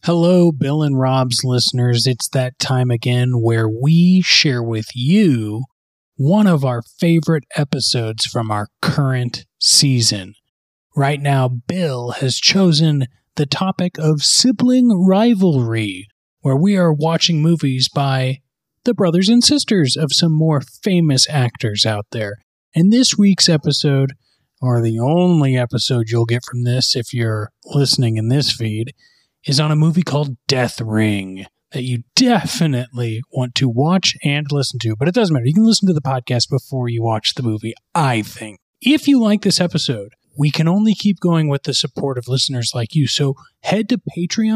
Hello, Bill and Rob's listeners. It's that time again where we share with you one of our favorite episodes from our current season. Right now, Bill has chosen the topic of sibling rivalry, where we are watching movies by the brothers and sisters of some more famous actors out there. And this week's episode, or the only episode you'll get from this if you're listening in this feed, is on a movie called Death Ring that you definitely want to watch and listen to. But it doesn't matter. You can listen to the podcast before you watch the movie, I think. If you like this episode, we can only keep going with the support of listeners like you. So head to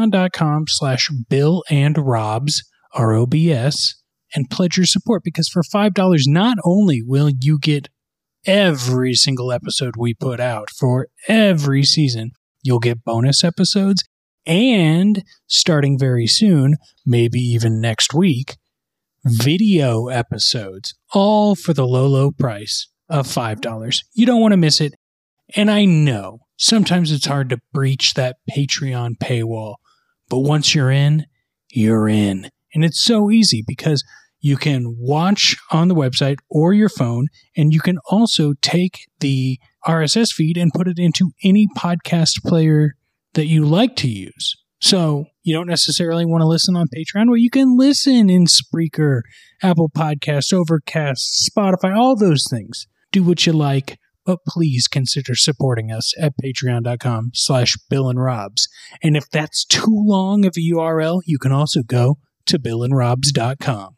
patreon.com/BillAndRobs, ROBS, and pledge your support, because for $5, not only will you get every single episode we put out for every season, you'll get bonus episodes, and starting very soon, maybe even next week, video episodes, all for the low, low price of $5. You don't want to miss it. And I know sometimes it's hard to breach that Patreon paywall, but once you're in, you're in. And it's so easy because you can watch on the website or your phone, and you can also take the RSS feed and put it into any podcast player that you like to use. So you don't necessarily want to listen on Patreon, well, you can listen in Spreaker, Apple Podcasts, Overcast, Spotify, all those things. Do what you like, but please consider supporting us at patreon.com/BillAndRobs. And if that's too long of a URL, you can also go to BillAndRobs.com.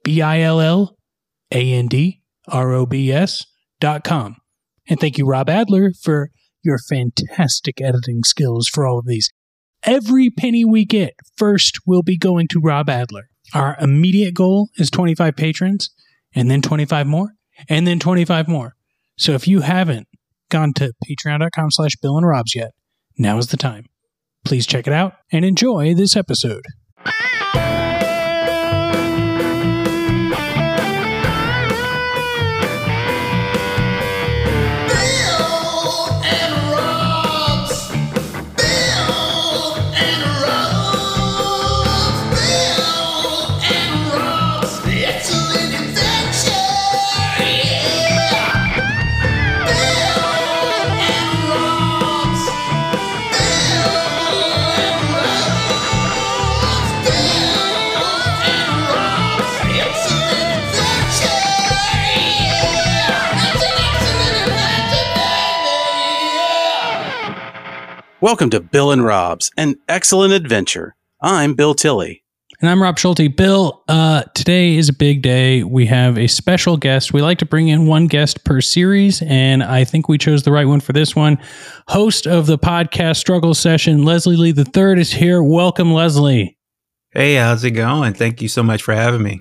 BillAndRobs.com. And thank you, Rob Adler, for your fantastic editing skills for all of these. Every penny we get first will be going to Rob Adler. Our immediate goal is 25 patrons, and then 25 more, and then 25 more. So if you haven't gone to patreon.com/BillAndRobs yet, now is the time. Please check it out and enjoy this episode. Welcome to Bill and Rob's, an excellent adventure. I'm Bill Tilley. And I'm Rob Schulte. Bill, today is a big day. We have a special guest. We like to bring in one guest per series, and I think we chose the right one for this one. Host of the podcast Struggle Session, Leslie Lee III is here. Welcome, Leslie. Hey, how's it going? Thank you so much for having me.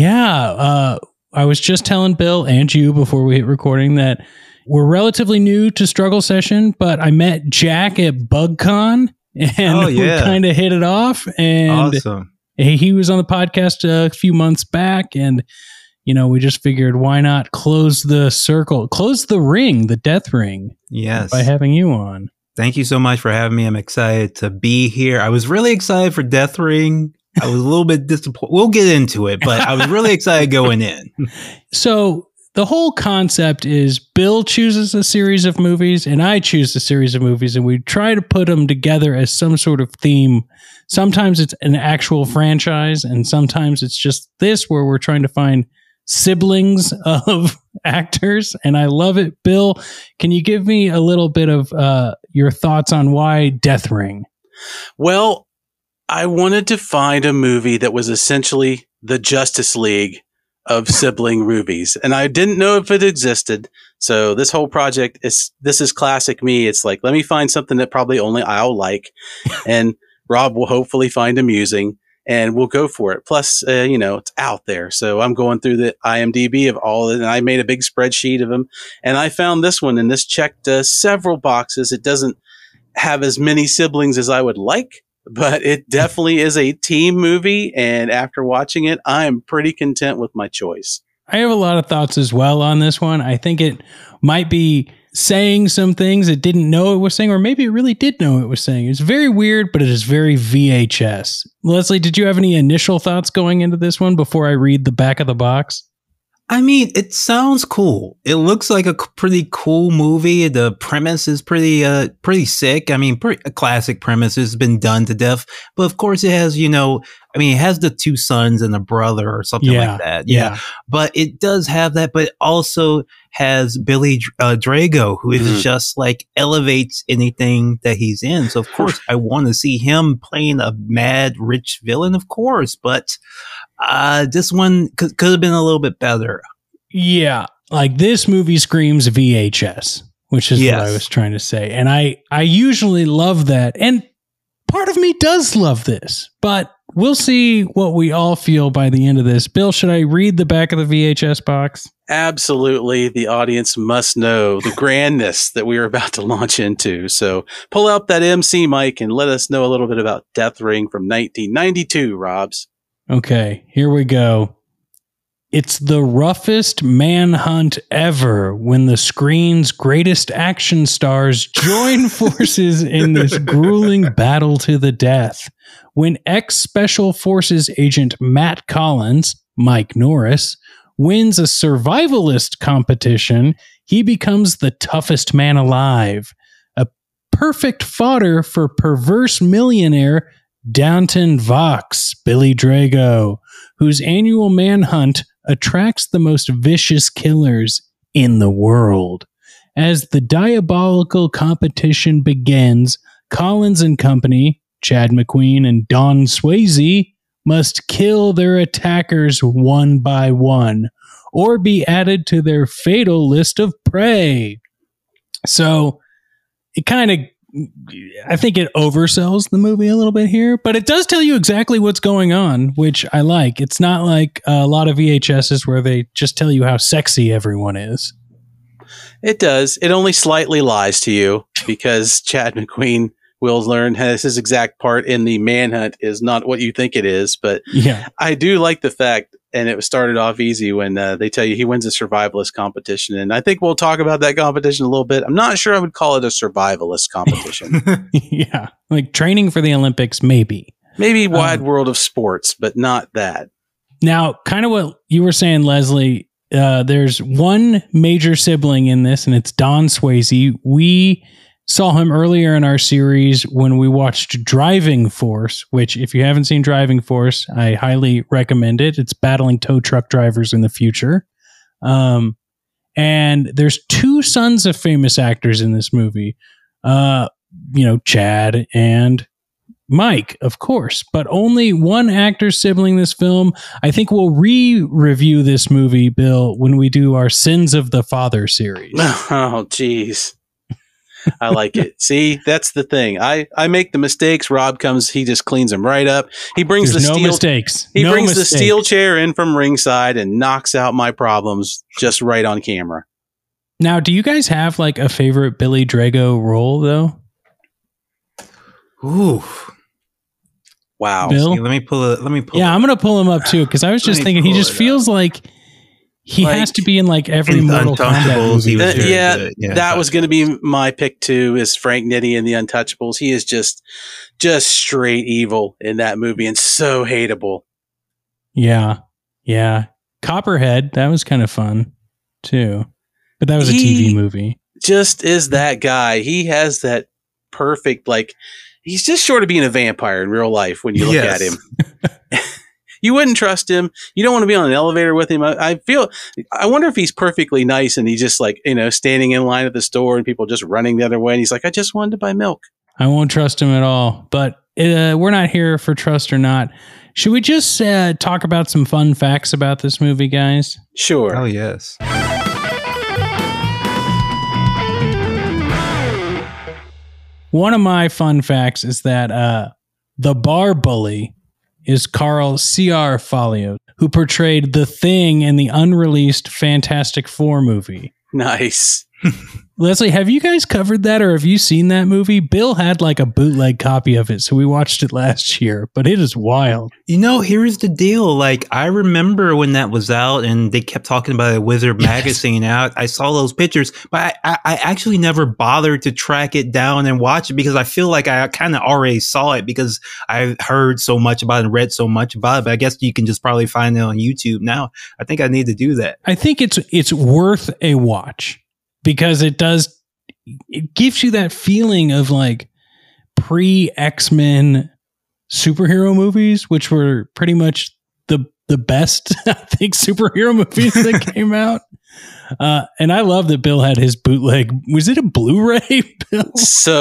Yeah, I was just telling Bill and you before we hit recording that we're relatively new to Struggle Session, but I met Jack at BugCon, and we kind of hit it off. And awesome. He was on the podcast a few months back, and we just figured, why not close the circle, close the ring, the death ring, by having you on. Thank you so much for having me. I'm excited to be here. I was really excited for Death Ring. I was a little bit disappointed. We'll get into it, but I was really excited going in. So the whole concept is Bill chooses a series of movies and I choose a series of movies, and we try to put them together as some sort of theme. Sometimes it's an actual franchise, and sometimes it's just this, where we're trying to find siblings of actors, and I love it. Bill, can you give me a little bit of your thoughts on why Death Ring? Well, I wanted to find a movie that was essentially the Justice League of sibling movies, and I didn't know if it existed. So this whole project this is classic me. It's like, let me find something that probably only I'll like, and Rob will hopefully find amusing, and we'll go for it. Plus, it's out there. So I'm going through the IMDb of all of it, and I made a big spreadsheet of them, and I found this one, and this checked several boxes. It doesn't have as many siblings as I would like, but it definitely is a team movie, and after watching it, I'm pretty content with my choice. I have a lot of thoughts as well on this one. I think it might be saying some things it didn't know it was saying, or maybe it really did know it was saying. It's very weird, but it is very VHS. Leslie, did you have any initial thoughts going into this one before I read the back of the box? I mean, it sounds cool. It looks like a pretty cool movie. The premise is pretty sick. I mean, a classic premise has been done to death. But of course, it has, it has the two sons and a brother or something like that. Yeah. But it does have that, but it also has Billy Drago, who is just like elevates anything that he's in. So, of course, I want to see him playing a mad, rich villain, of course. But this one could have been a little bit better. Yeah. Like this movie screams VHS, which is what I was trying to say. And I usually love that. And part of me does love this, but we'll see what we all feel by the end of this. Bill, should I read the back of the VHS box? Absolutely. The audience must know the grandness that we are about to launch into. So pull out that MC mic and let us know a little bit about Death Ring from 1992, Robs. Okay, here we go. It's the roughest manhunt ever when the screen's greatest action stars join forces in this grueling battle to the death. When ex-Special Forces agent Matt Collins, Mike Norris, wins a survivalist competition, he becomes the toughest man alive. A perfect fodder for perverse millionaire Downton Vox, Billy Drago, whose annual manhunt attracts the most vicious killers in the world. As the diabolical competition begins, Collins and company, Chad McQueen and Don Swayze, must kill their attackers one by one, or be added to their fatal list of prey. So, I think it oversells the movie a little bit here, but it does tell you exactly what's going on, which I like. It's not like a lot of VHSs where they just tell you how sexy everyone is. It does. It only slightly lies to you because Chad McQueen, will learn, has his exact part in the manhunt is not what you think it is. But yeah, I do like the fact, and it started off easy when they tell you he wins a survivalist competition. And I think we'll talk about that competition a little bit. I'm not sure I would call it a survivalist competition. Yeah, like training for the Olympics, maybe. Maybe Wide World of Sports, but not that. Now, kind of what you were saying, Leslie, there's one major sibling in this, and it's Don Swayze. We saw him earlier in our series when we watched Driving Force, which if you haven't seen Driving Force, I highly recommend it. It's battling tow truck drivers in the future. And there's two sons of famous actors in this movie, Chad and Mike, of course, but only one actor sibling this film. I think we'll re-review this movie, Bill, when we do our Sins of the Father series. Oh, geez. I like it. See, that's the thing. I make the mistakes. Rob comes, he just cleans them right up. He brings There's the no steel mistakes. He No brings mistakes. the steel chair in from ringside and knocks out my problems just right on camera. Now, do you guys have like a favorite Billy Drago role though? Ooh. Wow. Bill? See, let me pull Yeah, I'm gonna pull him up too because I was just thinking he just feels like he has to be in like every in Mortal Kombat Untouchables, movie. he was very good. Yeah, that was going to be my pick too. Is Frank Nitti in the Untouchables? He is just straight evil in that movie and so hateable. Yeah. Copperhead, that was kind of fun too, but that was a TV movie. Just is that guy. He has that perfect, like, he's just short of being a vampire in real life when you look at him. You wouldn't trust him. You don't want to be on an elevator with him. I wonder if he's perfectly nice and he's just like, standing in line at the store and people just running the other way. And he's like, I just wanted to buy milk. I won't trust him at all, but we're not here for trust or not. Should we just talk about some fun facts about this movie, guys? Sure. Oh, yes. One of my fun facts is that the bar bully is Carl C.R. Fallio, who portrayed The Thing in the unreleased Fantastic Four movie. Nice. Leslie, have you guys covered that or have you seen that movie? Bill had like a bootleg copy of it, so we watched it last year, but it is wild. You know, here's the deal. Like, I remember when that was out and they kept talking about a Wizard magazine out. I saw those pictures, but I actually never bothered to track it down and watch it because I feel like I kind of already saw it because I've heard so much about it and read so much about it. But I guess you can just probably find it on YouTube now. I think I need to do that. I think it's worth a watch because it gives you that feeling of like pre-X-Men superhero movies, which were pretty much the best, I think, superhero movies that came out. And I love that Bill had his bootleg. Was it a Blu-ray, Bill?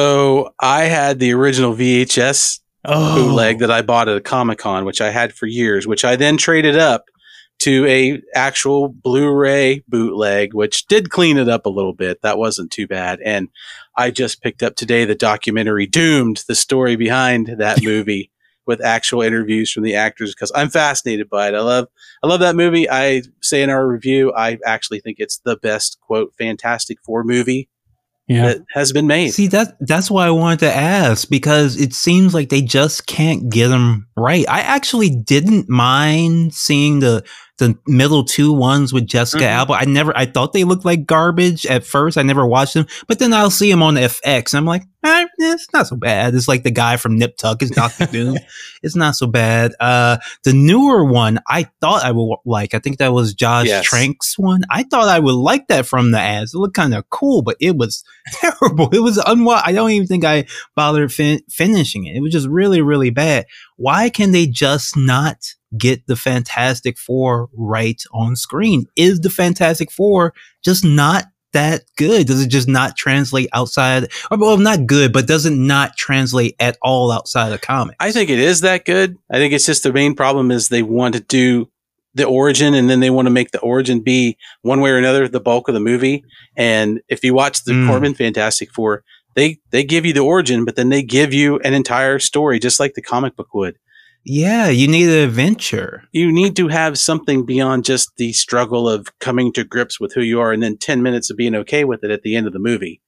So I had the original VHS bootleg that I bought at a Comic-Con, which I had for years, which I then traded up to a actual Blu-ray bootleg, which did clean it up a little bit. That wasn't too bad. And I just picked up today the documentary Doomed, the story behind that movie with actual interviews from the actors because I'm fascinated by it. I love that movie. I say in our review, I actually think it's the best, quote, Fantastic Four movie that has been made. See, that's why I wanted to ask because it seems like they just can't get them right. I actually didn't mind seeing the middle two ones with Jessica Alba. I thought they looked like garbage at first. I never watched them, but then I'll see them on FX. And I'm like, it's not so bad. It's like the guy from Nip Tuck is Dr. Doom. It's not so bad. The newer one, I thought I would like. I think that was Josh Trank's one. I thought I would like that from the ads. It looked kind of cool, but it was terrible. It was I don't even think I bothered finishing it. It was just really, really bad. Why can they just not get the Fantastic Four right on screen? Is the Fantastic Four just not that good? Does it just not translate outside? Well, not good, but does it not translate at all outside of comics? I think it is that good. I think it's just the main problem is they want to do the origin and then they want to make the origin be one way or another the bulk of the movie. And if you watch the Corman Fantastic Four, they give you the origin, but then they give you an entire story just like the comic book would. Yeah, you need an adventure. You need to have something beyond just the struggle of coming to grips with who you are and then 10 minutes of being okay with it at the end of the movie.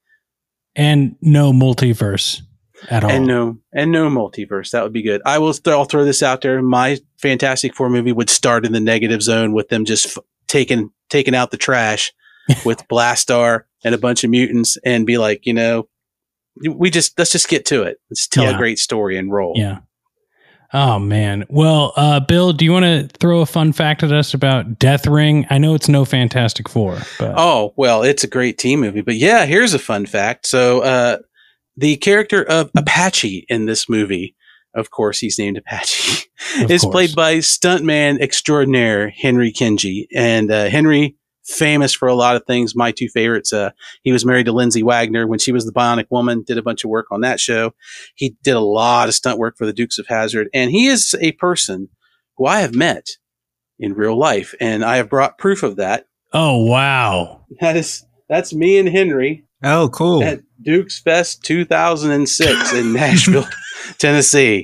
And no multiverse at all. And no multiverse. That would be good. I'll throw this out there. My Fantastic Four movie would start in the negative zone with them just taking out the trash with Blastar and a bunch of mutants and be like, let's just get to it. Let's tell a great story and roll. Yeah. Oh, man. Well, Bill, do you want to throw a fun fact at us about Death Ring? I know it's no Fantastic Four. But. Oh, well, it's a great team movie. But yeah, here's a fun fact. So the character of Apache in this movie, of course, he's named Apache, is played by stuntman extraordinaire Henry Kingi. And Henry, famous for a lot of things. My two favorites. He was married to Lindsay Wagner when she was the Bionic Woman, did a bunch of work on that show. He did a lot of stunt work for the Dukes of Hazzard. And he is a person who I have met in real life. And I have brought proof of that. Oh, wow. That's me and Henry. Oh, cool. At Dukes Fest 2006 in Nashville, Tennessee.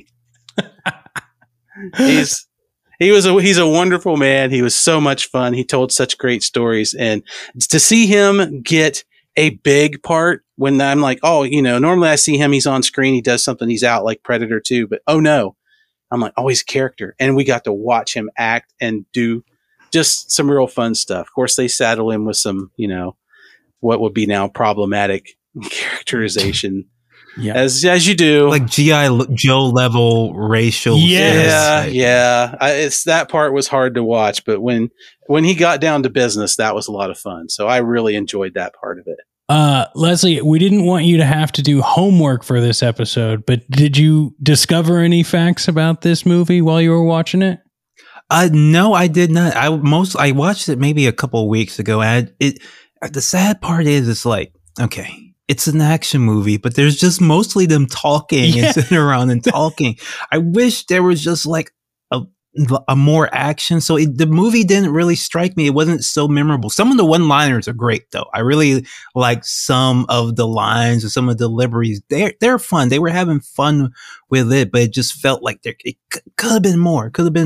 He's a wonderful man. He was so much fun. He told such great stories. And to see him get a big part when I'm like, normally I see him, he's on screen, he does something, he's out like Predator 2, but oh no, I'm like, he's a character. And we got to watch him act and do just some real fun stuff. Of course, they saddle him with some, what would be now problematic characterization. Yeah. As you do, like G.I. Joe level racial. Yeah. It's that part was hard to watch, but when he got down to business, that was a lot of fun. So I really enjoyed that part of it. Leslie, we didn't want you to have to do homework for this episode, but did you discover any facts about this movie while you were watching it? No, I did not. I watched it maybe a couple of weeks ago. And the sad part is, it's like, okay, it's an action movie, but there's just mostly them talking and sitting around and talking. I wish there was just like a more action. So the movie didn't really strike me. It wasn't so memorable. Some of the one-liners are great though. I really like some of the lines and some of the deliveries. They're fun. They were having fun with it, but it just felt like it could have been more. Could have been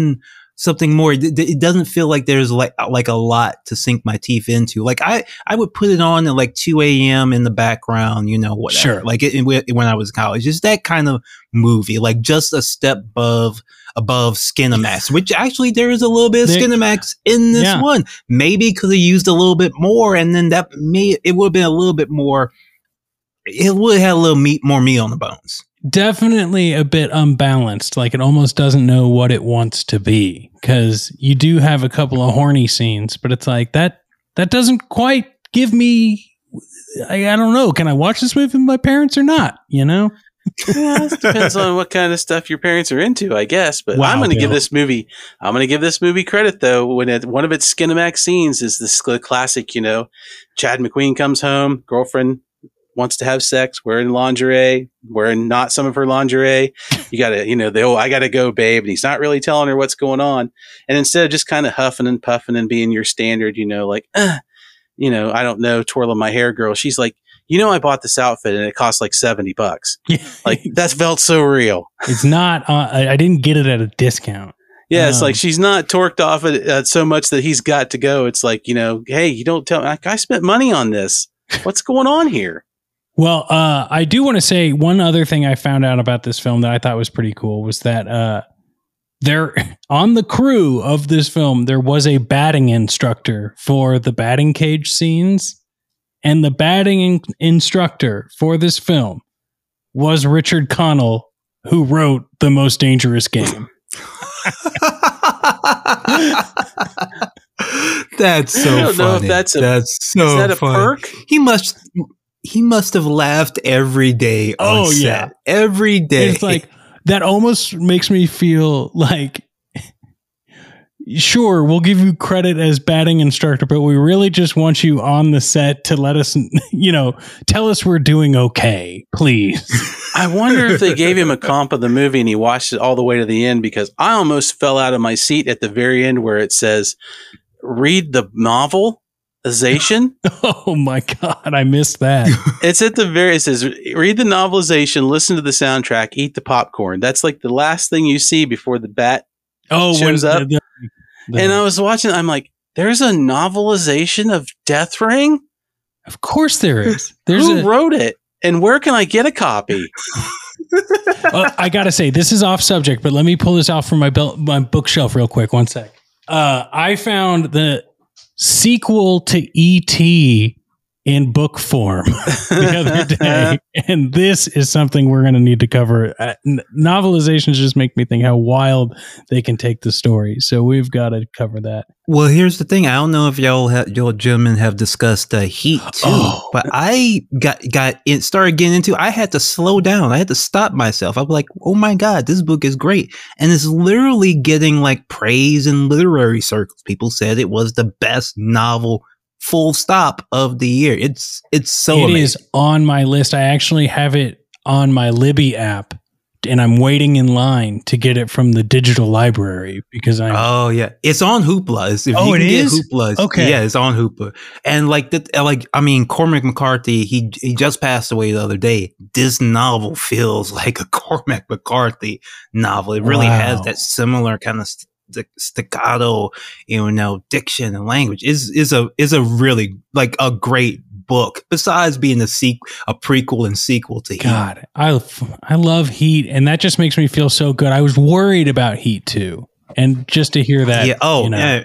something more. It doesn't feel like there's like a lot to sink my teeth into. Like I would put it on at like 2 a.m. in the background, you know, whatever. Sure. Like when I was in college, just that kind of movie, like just a step above Skinamax, which actually there is a little bit of Skinamax in this one. Maybe could have used a little bit more, and then it would have been a little bit more. It would have had a little more meat on the bones. Definitely a bit unbalanced. Like it almost doesn't know what it wants to be, because you do have a couple of horny scenes, but it's like that doesn't quite give me. I don't know. Can I watch this movie with my parents or not? You know. Yeah, it depends on what kind of stuff your parents are into, I guess. But I'm going to give this movie credit though. When one of its Skinamax scenes is this classic, you know, Chad McQueen comes home, girlfriend wants to have sex, wearing lingerie, wearing not some of her lingerie. You got to, you know, I got to go, babe. And he's not really telling her what's going on. And instead of just kind of huffing and puffing and being your standard, you know, like, you know, I don't know, twirling my hair girl. She's like, you know, I bought this outfit and it cost like $70. Like that felt so real. It's not, I didn't get it at a discount. Yeah. It's like, she's not torqued off it so much that he's got to go. It's like, you know, hey, you don't tell me, I spent money on this. What's going on here? Well, I do want to say one other thing I found out about this film that I thought was pretty cool was that there on the crew of this film, there was a batting instructor for the batting cage scenes. And the batting instructor for this film was Richard Connell, who wrote The Most Dangerous Game. That's so funny. I don't know if that's so is that a funny. perk? He must have laughed every day on set. Yeah. Every day. It's like, that almost makes me feel like, sure, we'll give you credit as batting instructor, but we really just want you on the set to let us, you know, tell us we're doing okay, please. I wonder if they gave him a comp of the movie and he watched it all the way to the end, because I almost fell out of my seat at the very end where it says, read the novelization. Oh my God, I missed that. It's at the very, it says, read the novelization, listen to the soundtrack, eat the popcorn. That's like the last thing you see before the bat shows up. And I was watching, I'm like, there's a novelization of Death Ring? Of course there is. Who wrote it? And where can I get a copy? I got to say, this is off subject, but let me pull this out from my bookshelf real quick. One sec. I found the sequel to E.T. in book form the other day. And this is something we're going to need to cover. Novelizations just make me think how wild they can take the story. So we've got to cover that. Well, here's the thing. I don't know if y'all gentlemen have discussed Heat too, but I started getting into. I had to slow down. I had to stop myself. I was like, "Oh my God, this book is great!" And it's literally getting like praise in literary circles. People said it was the best novel, full stop, of the year. It's so amazing. It is on my list. I actually have it on my Libby app, and I'm waiting in line to get it from the digital library because I. Oh yeah, it's on Hoopla. It is Hoopla. Okay, yeah, it's on Hoopla. And Cormac McCarthy, he just passed away the other day. This novel feels like a Cormac McCarthy novel. It really has that similar kind of staccato, diction and language. Is a really like a great book, besides being a prequel and sequel to Heat. God, I love Heat, and that just makes me feel so good. I was worried about Heat too, and just to hear that, yeah,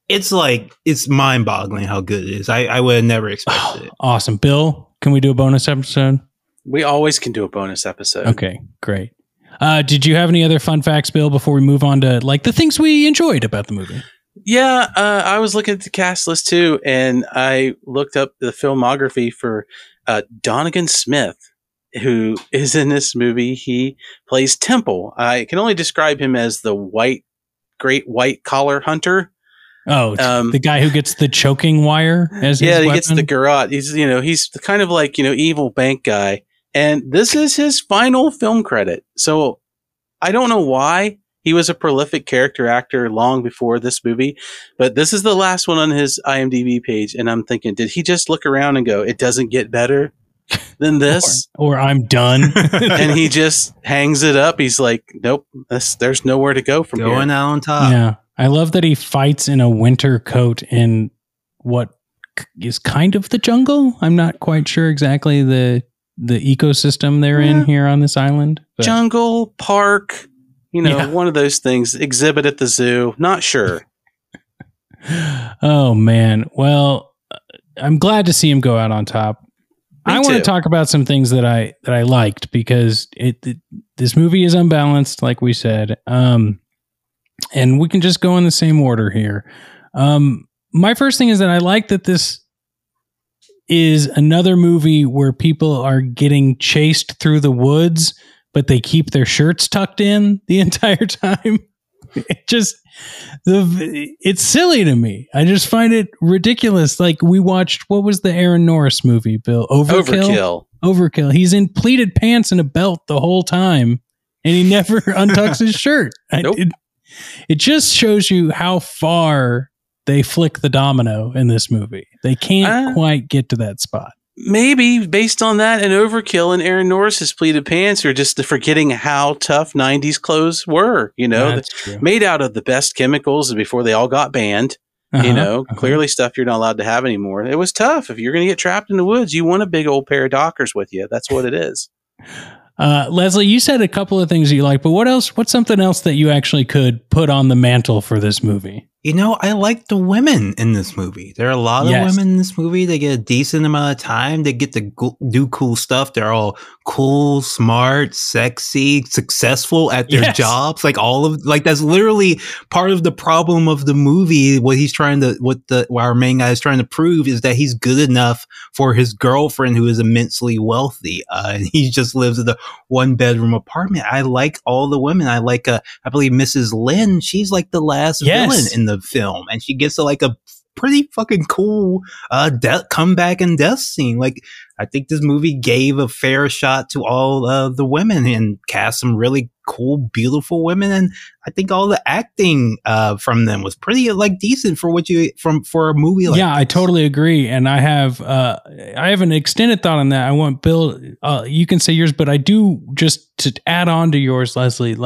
it's mind-boggling how good it is. I would have never expected it. Awesome. Bill, can we do a bonus episode? We always can do a bonus episode. Okay, great. Did you have any other fun facts, Bill, before we move on to like the things we enjoyed about the movie? Yeah, I was looking at the cast list too, and I looked up the filmography for Donegan Smith, who is in this movie. He plays Temple. I can only describe him as the great white collar hunter. Oh, the guy who gets the choking wire as his weapon? Gets the garrote. He's kind of like, evil bank guy. And this is his final film credit. So I don't know why. He was a prolific character actor long before this movie, but this is the last one on his IMDb page. And I'm thinking, did he just look around and go, it doesn't get better than this? Or I'm done. And he just hangs it up. He's like, nope, there's nowhere to go from here. Going out on top. Yeah. I love that he fights in a winter coat in what is kind of the jungle. I'm not quite sure exactly the ecosystem they're in here on this island. But. Jungle, park, one of those things. Exhibit at the zoo. Not sure. Oh, man. Well, I'm glad to see him go out on top. I want to talk about some things that I liked because this movie is unbalanced, like we said. And we can just go in the same order here. My first thing is that I like that this is another movie where people are getting chased through the woods, but they keep their shirts tucked in the entire time. It's silly to me. I just find it ridiculous. Like we watched, what was the Aaron Norris movie, Bill? Overkill. He's in pleated pants and a belt the whole time, and he never untucks his shirt. Nope. It just shows you how far they flick the domino in this movie. They can't quite get to that spot. Maybe based on that and Overkill and Aaron Norris's pleated pants are just forgetting how tough 90s clothes were, made out of the best chemicals before they all got banned, clearly stuff you're not allowed to have anymore. It was tough. If you're going to get trapped in the woods, you want a big old pair of Dockers with you. That's what it is. Leslie, you said a couple of things you like, but what's something else that you actually could put on the mantle for this movie? I like the women in this movie. There are a lot of women in this movie. They get a decent amount of time. They get to do cool stuff. They're all cool, smart, sexy, successful at their jobs. That's literally part of the problem of the movie. What our main guy is trying to prove is that he's good enough for his girlfriend who is immensely wealthy. And he just lives in a 1-bedroom apartment. I like all the women. I like, I believe Mrs. Lynn. She's like the last villain in the film, and she gets a pretty fucking cool comeback and death scene. Like, I think this movie gave a fair shot to all the women and cast some really cool, beautiful women, and I think all the acting from them was pretty decent for for a movie like this. I totally agree, and I have an extended thought on that. I want Bill, you can say yours, but I do, just to add on to yours, Leslie,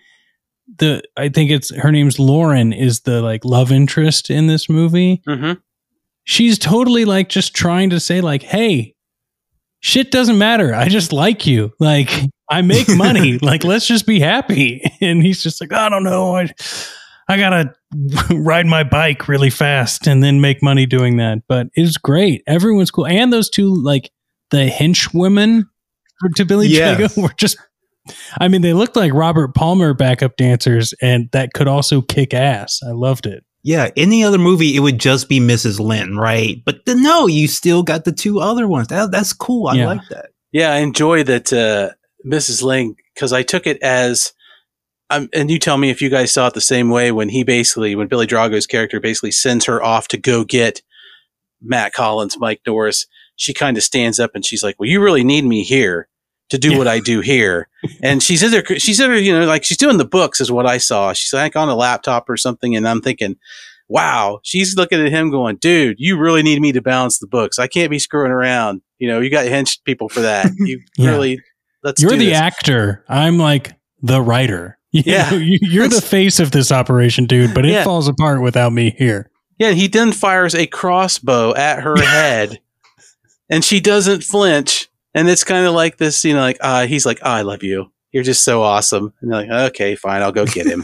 I think her name's Lauren, is the love interest in this movie. Mm-hmm. She's totally just trying to say hey, shit doesn't matter. I just like you. I make money. Let's just be happy. And he's just I don't know. I gotta ride my bike really fast and then make money doing that. But it's great. Everyone's cool. And those two, the hench women to Billy Jago were just, they looked like Robert Palmer backup dancers, and that could also kick ass. I loved it. Yeah, any other movie, it would just be Mrs. Lynn, right? But no, you still got the two other ones. That's cool. I like that. Yeah, I enjoy that Mrs. Lynn, because I took it as, and you tell me if you guys saw it the same way, when Billy Drago's character basically sends her off to go get Matt Collins, Mike Norris, she kind of stands up and she's like, well, you really need me here to do what I do here. And she's either, she's doing the books is what I saw. She's on a laptop or something. And I'm thinking, wow, she's looking at him going, dude, you really need me to balance the books. I can't be screwing around. You got hench people for that. You really, you're the actor. I'm the writer. You're the face of this operation, dude, but it falls apart without me here. Yeah. He then fires a crossbow at her head and she doesn't flinch. And it's kind of like this, he's like, I love you. You're just so awesome. And they're like, okay, fine, I'll go get him.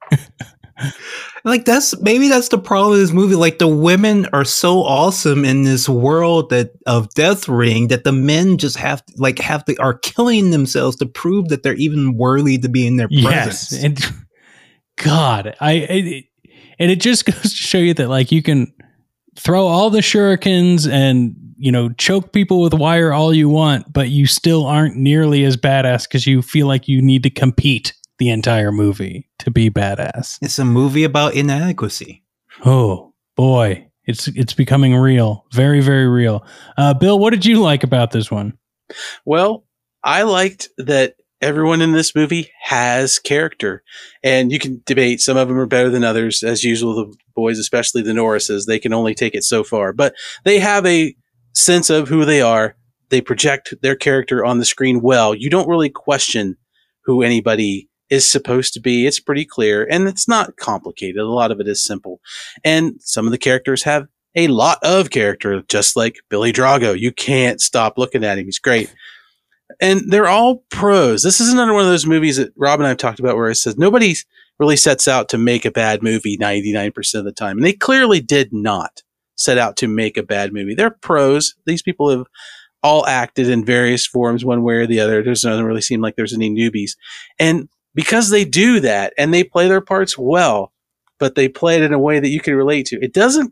That's the problem of this movie. The women are so awesome in this world of Death Ring that the men just are killing themselves to prove that they're even worthy to be in their presence. Yes, and God, and it just goes to show you that you can throw all the shurikens and choke people with wire all you want, but you still aren't nearly as badass because you feel like you need to compete the entire movie to be badass. It's a movie about inadequacy. Oh boy, it's becoming real, very, very real. Bill, what did you like about this one? Well, I liked that everyone in this movie has character, and you can debate. Some of them are better than others, as usual. The boys, especially the Norrises, they can only take it so far, but they have a sense of who they are. They project their character on the screen well. You don't really question who anybody is supposed to be. It's pretty clear, and it's not complicated. A lot of it is simple. And some of the characters have a lot of character, just like Billy Drago. You can't stop looking at him. He's great. And they're all pros. This is another one of those movies that Rob and I have talked about where it says nobody really sets out to make a bad movie 99% of the time. And they clearly did not set out to make a bad movie. They're pros. These people have all acted in various forms one way or the other. It doesn't really seem like there's any newbies. And because they do that and they play their parts well, but they play it in a way that you can relate to,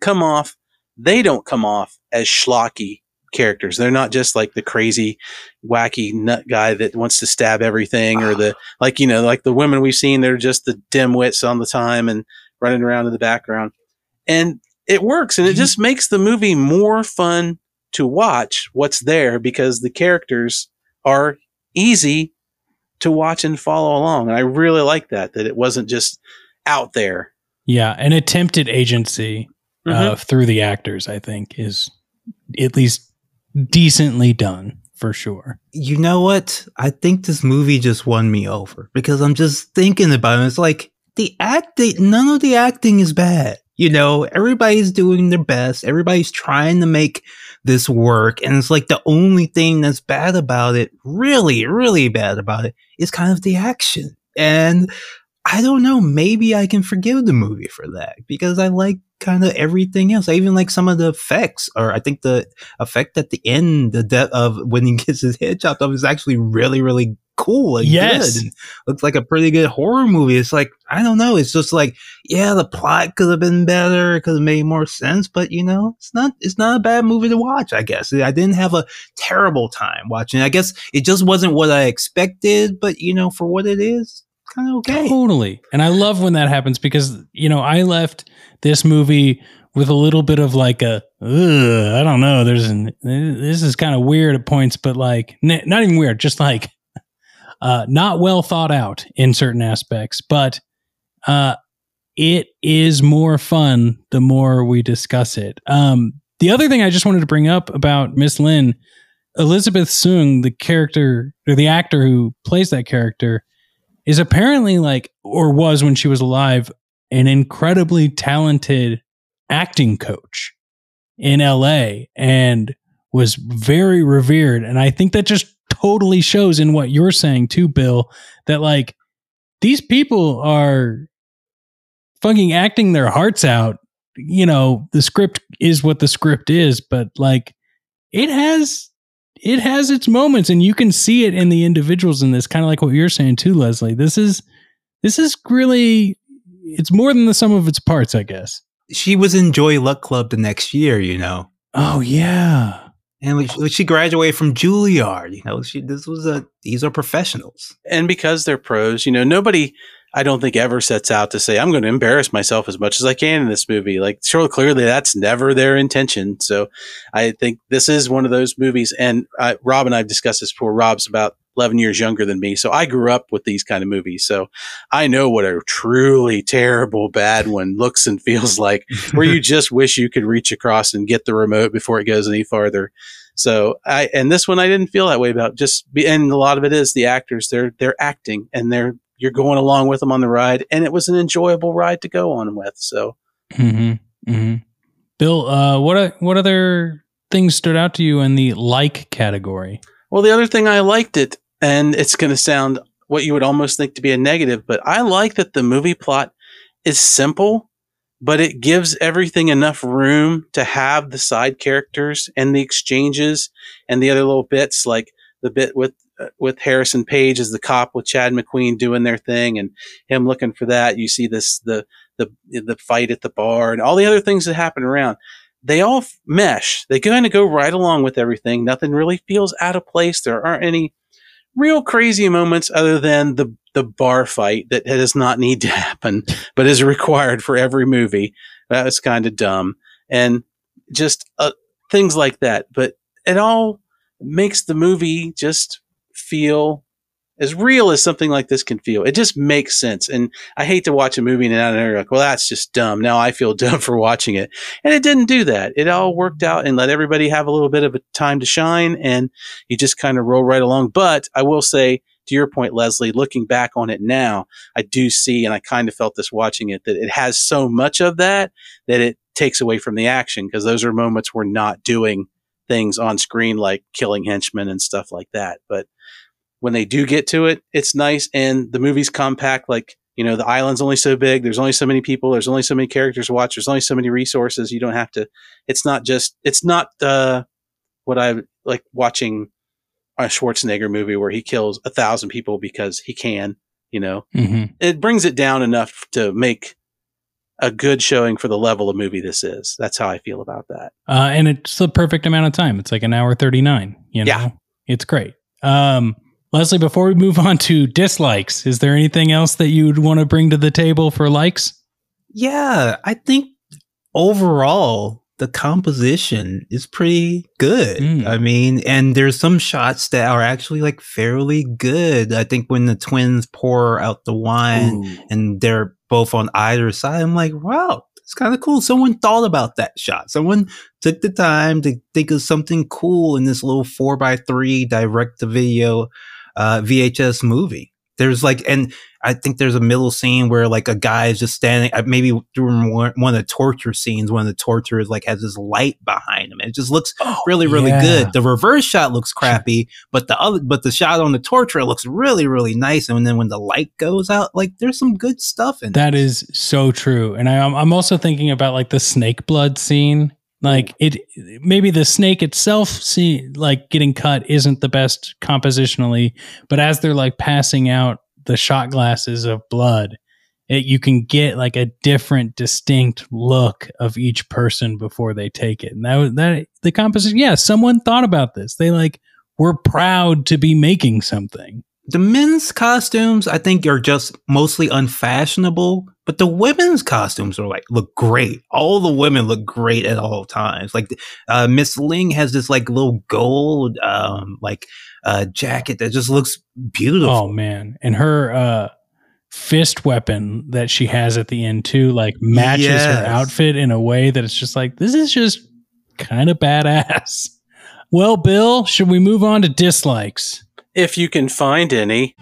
they don't come off as schlocky characters. They're not just like the crazy, wacky nut guy that wants to stab everything or like the women we've seen, they're just the dimwits on the time and running around in the background. And it works. And it just makes the movie more fun to watch what's there because the characters are easy to watch and follow along. And I really like that it wasn't just out there. Yeah. An attempted agency through the actors, I think, is at least decently done for sure. You know what? I think this movie just won me over because I'm just thinking about it. It's like none of the acting is bad. Everybody's doing their best. Everybody's trying to make this work. And it's like the only thing that's bad about it, really, really bad about it, is kind of the action. And I don't know, maybe I can forgive the movie for that because I like kind of everything else. I even like some of the effects, or I think the effect at the end, the death of when he gets his head chopped off is actually really, really cool and yes. good. And looks like a pretty good horror movie. It's like, I don't know. It's just like, yeah, the plot could have been better, could have made more sense, but it's not a bad movie to watch, I guess. I didn't have a terrible time watching it. I guess it just wasn't what I expected, but for what it is, kind of okay. Totally. And I love when that happens because, I left this movie with a little bit of like I don't know, this is kind of weird at points, but like, not even weird, just like, not well thought out in certain aspects, but it is more fun the more we discuss it. The other thing I just wanted to bring up about Miss Lin, Elizabeth Sung, the character or the actor who plays that character, is apparently or was when she was alive, an incredibly talented acting coach in LA and was very revered. And I think that just totally shows in what you're saying too, Bill, that these people are fucking acting their hearts out. The script is what the script is, but it has its moments and you can see it in the individuals in this, kind of like what you're saying too, Leslie. This is really, it's more than the sum of its parts, I guess. She was in Joy Luck Club the next year, Oh yeah. And she graduated from Juilliard. These are professionals. And because they're pros, nobody, I don't think, ever sets out to say, I'm going to embarrass myself as much as I can in this movie. Clearly that's never their intention. So I think this is one of those movies. And Rob and I have discussed this before. Rob's about 11 years younger than me. So I grew up with these kind of movies. So I know what a truly terrible bad one looks and feels like, where you just wish you could reach across and get the remote before it goes any farther. So and this one, I didn't feel that way about, and a lot of it is the actors, they're acting and you're going along with them on the ride. And it was an enjoyable ride to go on with. So, Bill, what other things stood out to you in the category? Well, the other thing I liked it, and it's going to sound what you would almost think to be a negative, but I like that the movie plot is simple, but it gives everything enough room to have the side characters and the exchanges and the other little bits, like the bit with Harrison Page as the cop with Chad McQueen doing their thing and him looking for that. You see the fight at the bar and all the other things that happen around. They all mesh. They kind of go right along with everything. Nothing really feels out of place. There aren't any real crazy moments other than the bar fight that does not need to happen, but is required for every movie. That was kind of dumb. And just things like that. But it all makes the movie just feel as real as something like this can feel. It just makes sense. And I hate to watch a movie and then you're like, well, that's just dumb. Now I feel dumb for watching it. And it didn't do that. It all worked out and let everybody have a little bit of a time to shine. And you just kind of roll right along. But I will say to your point, Leslie, looking back on it now, I do see, and I kind of felt this watching it, that it has so much of that it takes away from the action, because those are moments we're not doing things on screen like killing henchmen and stuff like that. But when they do get to it, it's nice. And the movie's compact. Like, the island's only so big. There's only so many people. There's only so many characters to watch. There's only so many resources. You don't have to, it's not what I like watching a Schwarzenegger movie where he kills 1,000 people because he can, Mm-hmm. It brings it down enough to make a good showing for the level of movie this is. That's how I feel about that. And it's the perfect amount of time. It's like an hour 39, Yeah. It's great. Leslie, before we move on to dislikes, is there anything else that you would want to bring to the table for likes? Yeah, I think overall the composition is pretty good. I mean, and there's some shots that are actually like fairly good. I think when the twins pour out the wine and they're both on either side, I'm like, wow, it's kind of cool. Someone thought about that shot. Someone took the time to think of something cool in this little 4x3 direct-to-video VHS movie. There's like, and I think there's a middle scene where like a guy is just standing, maybe during one of the torture scenes, one of the torturers like has this light behind him. And it just looks really good. The reverse shot looks crappy, but the shot on the torturer looks really, really nice. And then when the light goes out, like there's some good stuff in that. Is so true. And I'm also thinking about like the snake blood scene. Like maybe the snake itself, like getting cut isn't the best compositionally, but as they're like passing out the shot glasses of blood, you can get like a different, distinct look of each person before they take it. And that the composition, someone thought about this. They like were proud to be making something. The men's costumes, I think, are just mostly unfashionable, but the women's costumes are like look great. All the women look great at all times. Like Miss Ling has this like little gold jacket that just looks beautiful. Oh man, and her fist weapon that she has at the end too, like matches her outfit in a way that it's just like, this is just kind of badass. Well, Bill, should we move on to dislikes? If you can find any.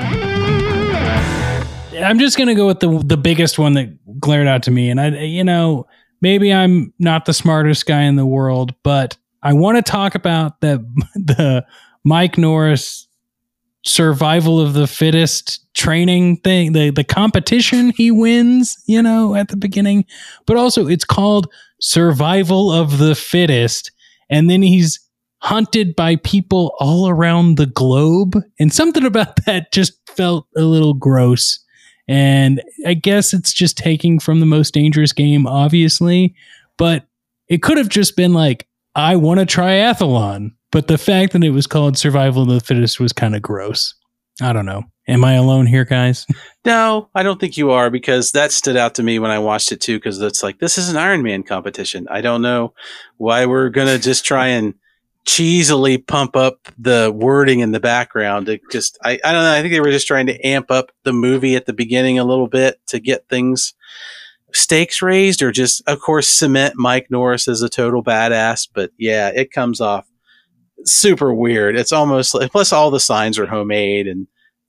I'm just going to go with the biggest one that glared out to me. And maybe I'm not the smartest guy in the world, but I want to talk about the Mike Norris survival of the fittest training thing, the competition he wins, at the beginning, but also it's called Survival of the Fittest. And then he's hunted by people all around the globe. And something about that just felt a little gross. And I guess it's just taking from The Most Dangerous Game, obviously. But it could have just been like, I want a triathlon. But the fact that it was called Survival of the Fittest was kind of gross. I don't know. Am I alone here, guys? No, I don't think you are, because that stood out to me when I watched it too, because it's like, this is an Iron Man competition. I don't know why we're going to just try and cheesily pump up the wording in the background. It just, I don't know. I think they were just trying to amp up the movie at the beginning a little bit to get things stakes raised, or just, of course, cement Mike Norris as a total badass. But yeah, it comes off super weird. It's almost like, plus all the signs are homemade, and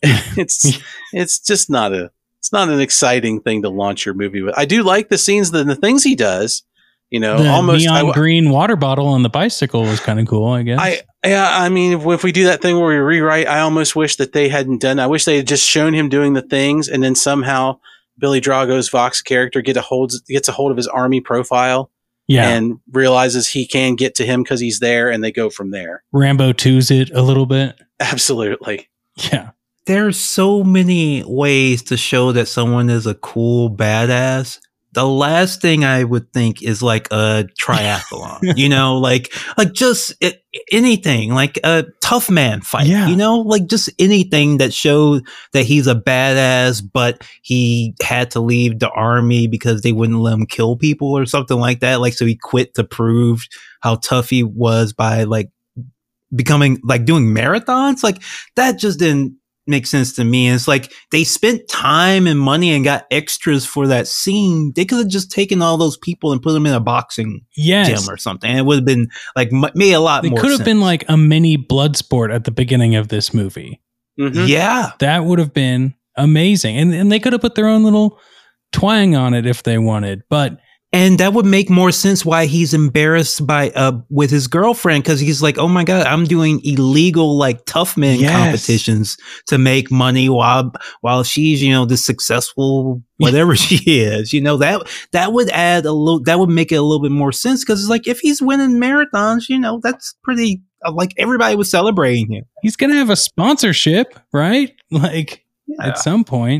it's just not an exciting thing to launch your movie with. I do like the scenes, the things he does. The almost neon green water bottle on the bicycle was kind of cool, I guess. I mean, if we do that thing where we rewrite, I almost wish that they hadn't done. I wish they had just shown him doing the things, and then somehow Billy Drago's Vox character gets a hold of his army profile, and realizes he can get to him because he's there, and they go from there. Rambo 2's it a little bit. Absolutely, yeah. There's so many ways to show that someone is a cool badass. The last thing I would think is like a triathlon, like just anything, like a tough man fight, like just anything that shows that he's a badass, but he had to leave the army because they wouldn't let him kill people or something like that. Like, so he quit to prove how tough he was by like becoming like doing marathons. Like that just didn't makes sense to me. And it's like they spent time and money and got extras for that scene. They could have just taken all those people and put them in a boxing gym or something. And it would have been like made a lot more sense. It could have been like a mini blood sport at the beginning of this movie. Mhm. Yeah. That would have been amazing. And they could have put their own little twang on it if they wanted. But And that would make more sense why he's embarrassed by with his girlfriend, because he's like, oh my God, I'm doing illegal like tough men Yes. competitions to make money while she's, the successful whatever she is. That would add that would make it a little bit more sense, because it's like if he's winning marathons, that's pretty like everybody was celebrating him. he's going to have a sponsorship, right? Like at some point.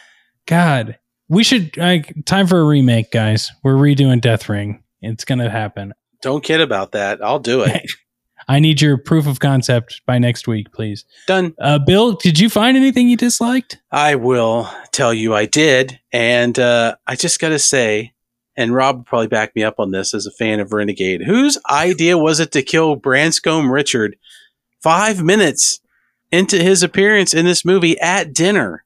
God. We should time for a remake, guys. We're redoing Death Ring. It's going to happen. Don't kid about that. I'll do it. I need your proof of concept by next week, please. Done. Bill, did you find anything you disliked? I will tell you I did. And I just got to say, and Rob will probably back me up on this as a fan of Renegade, whose idea was it to kill Branscombe Richard 5 minutes into his appearance in this movie at dinner?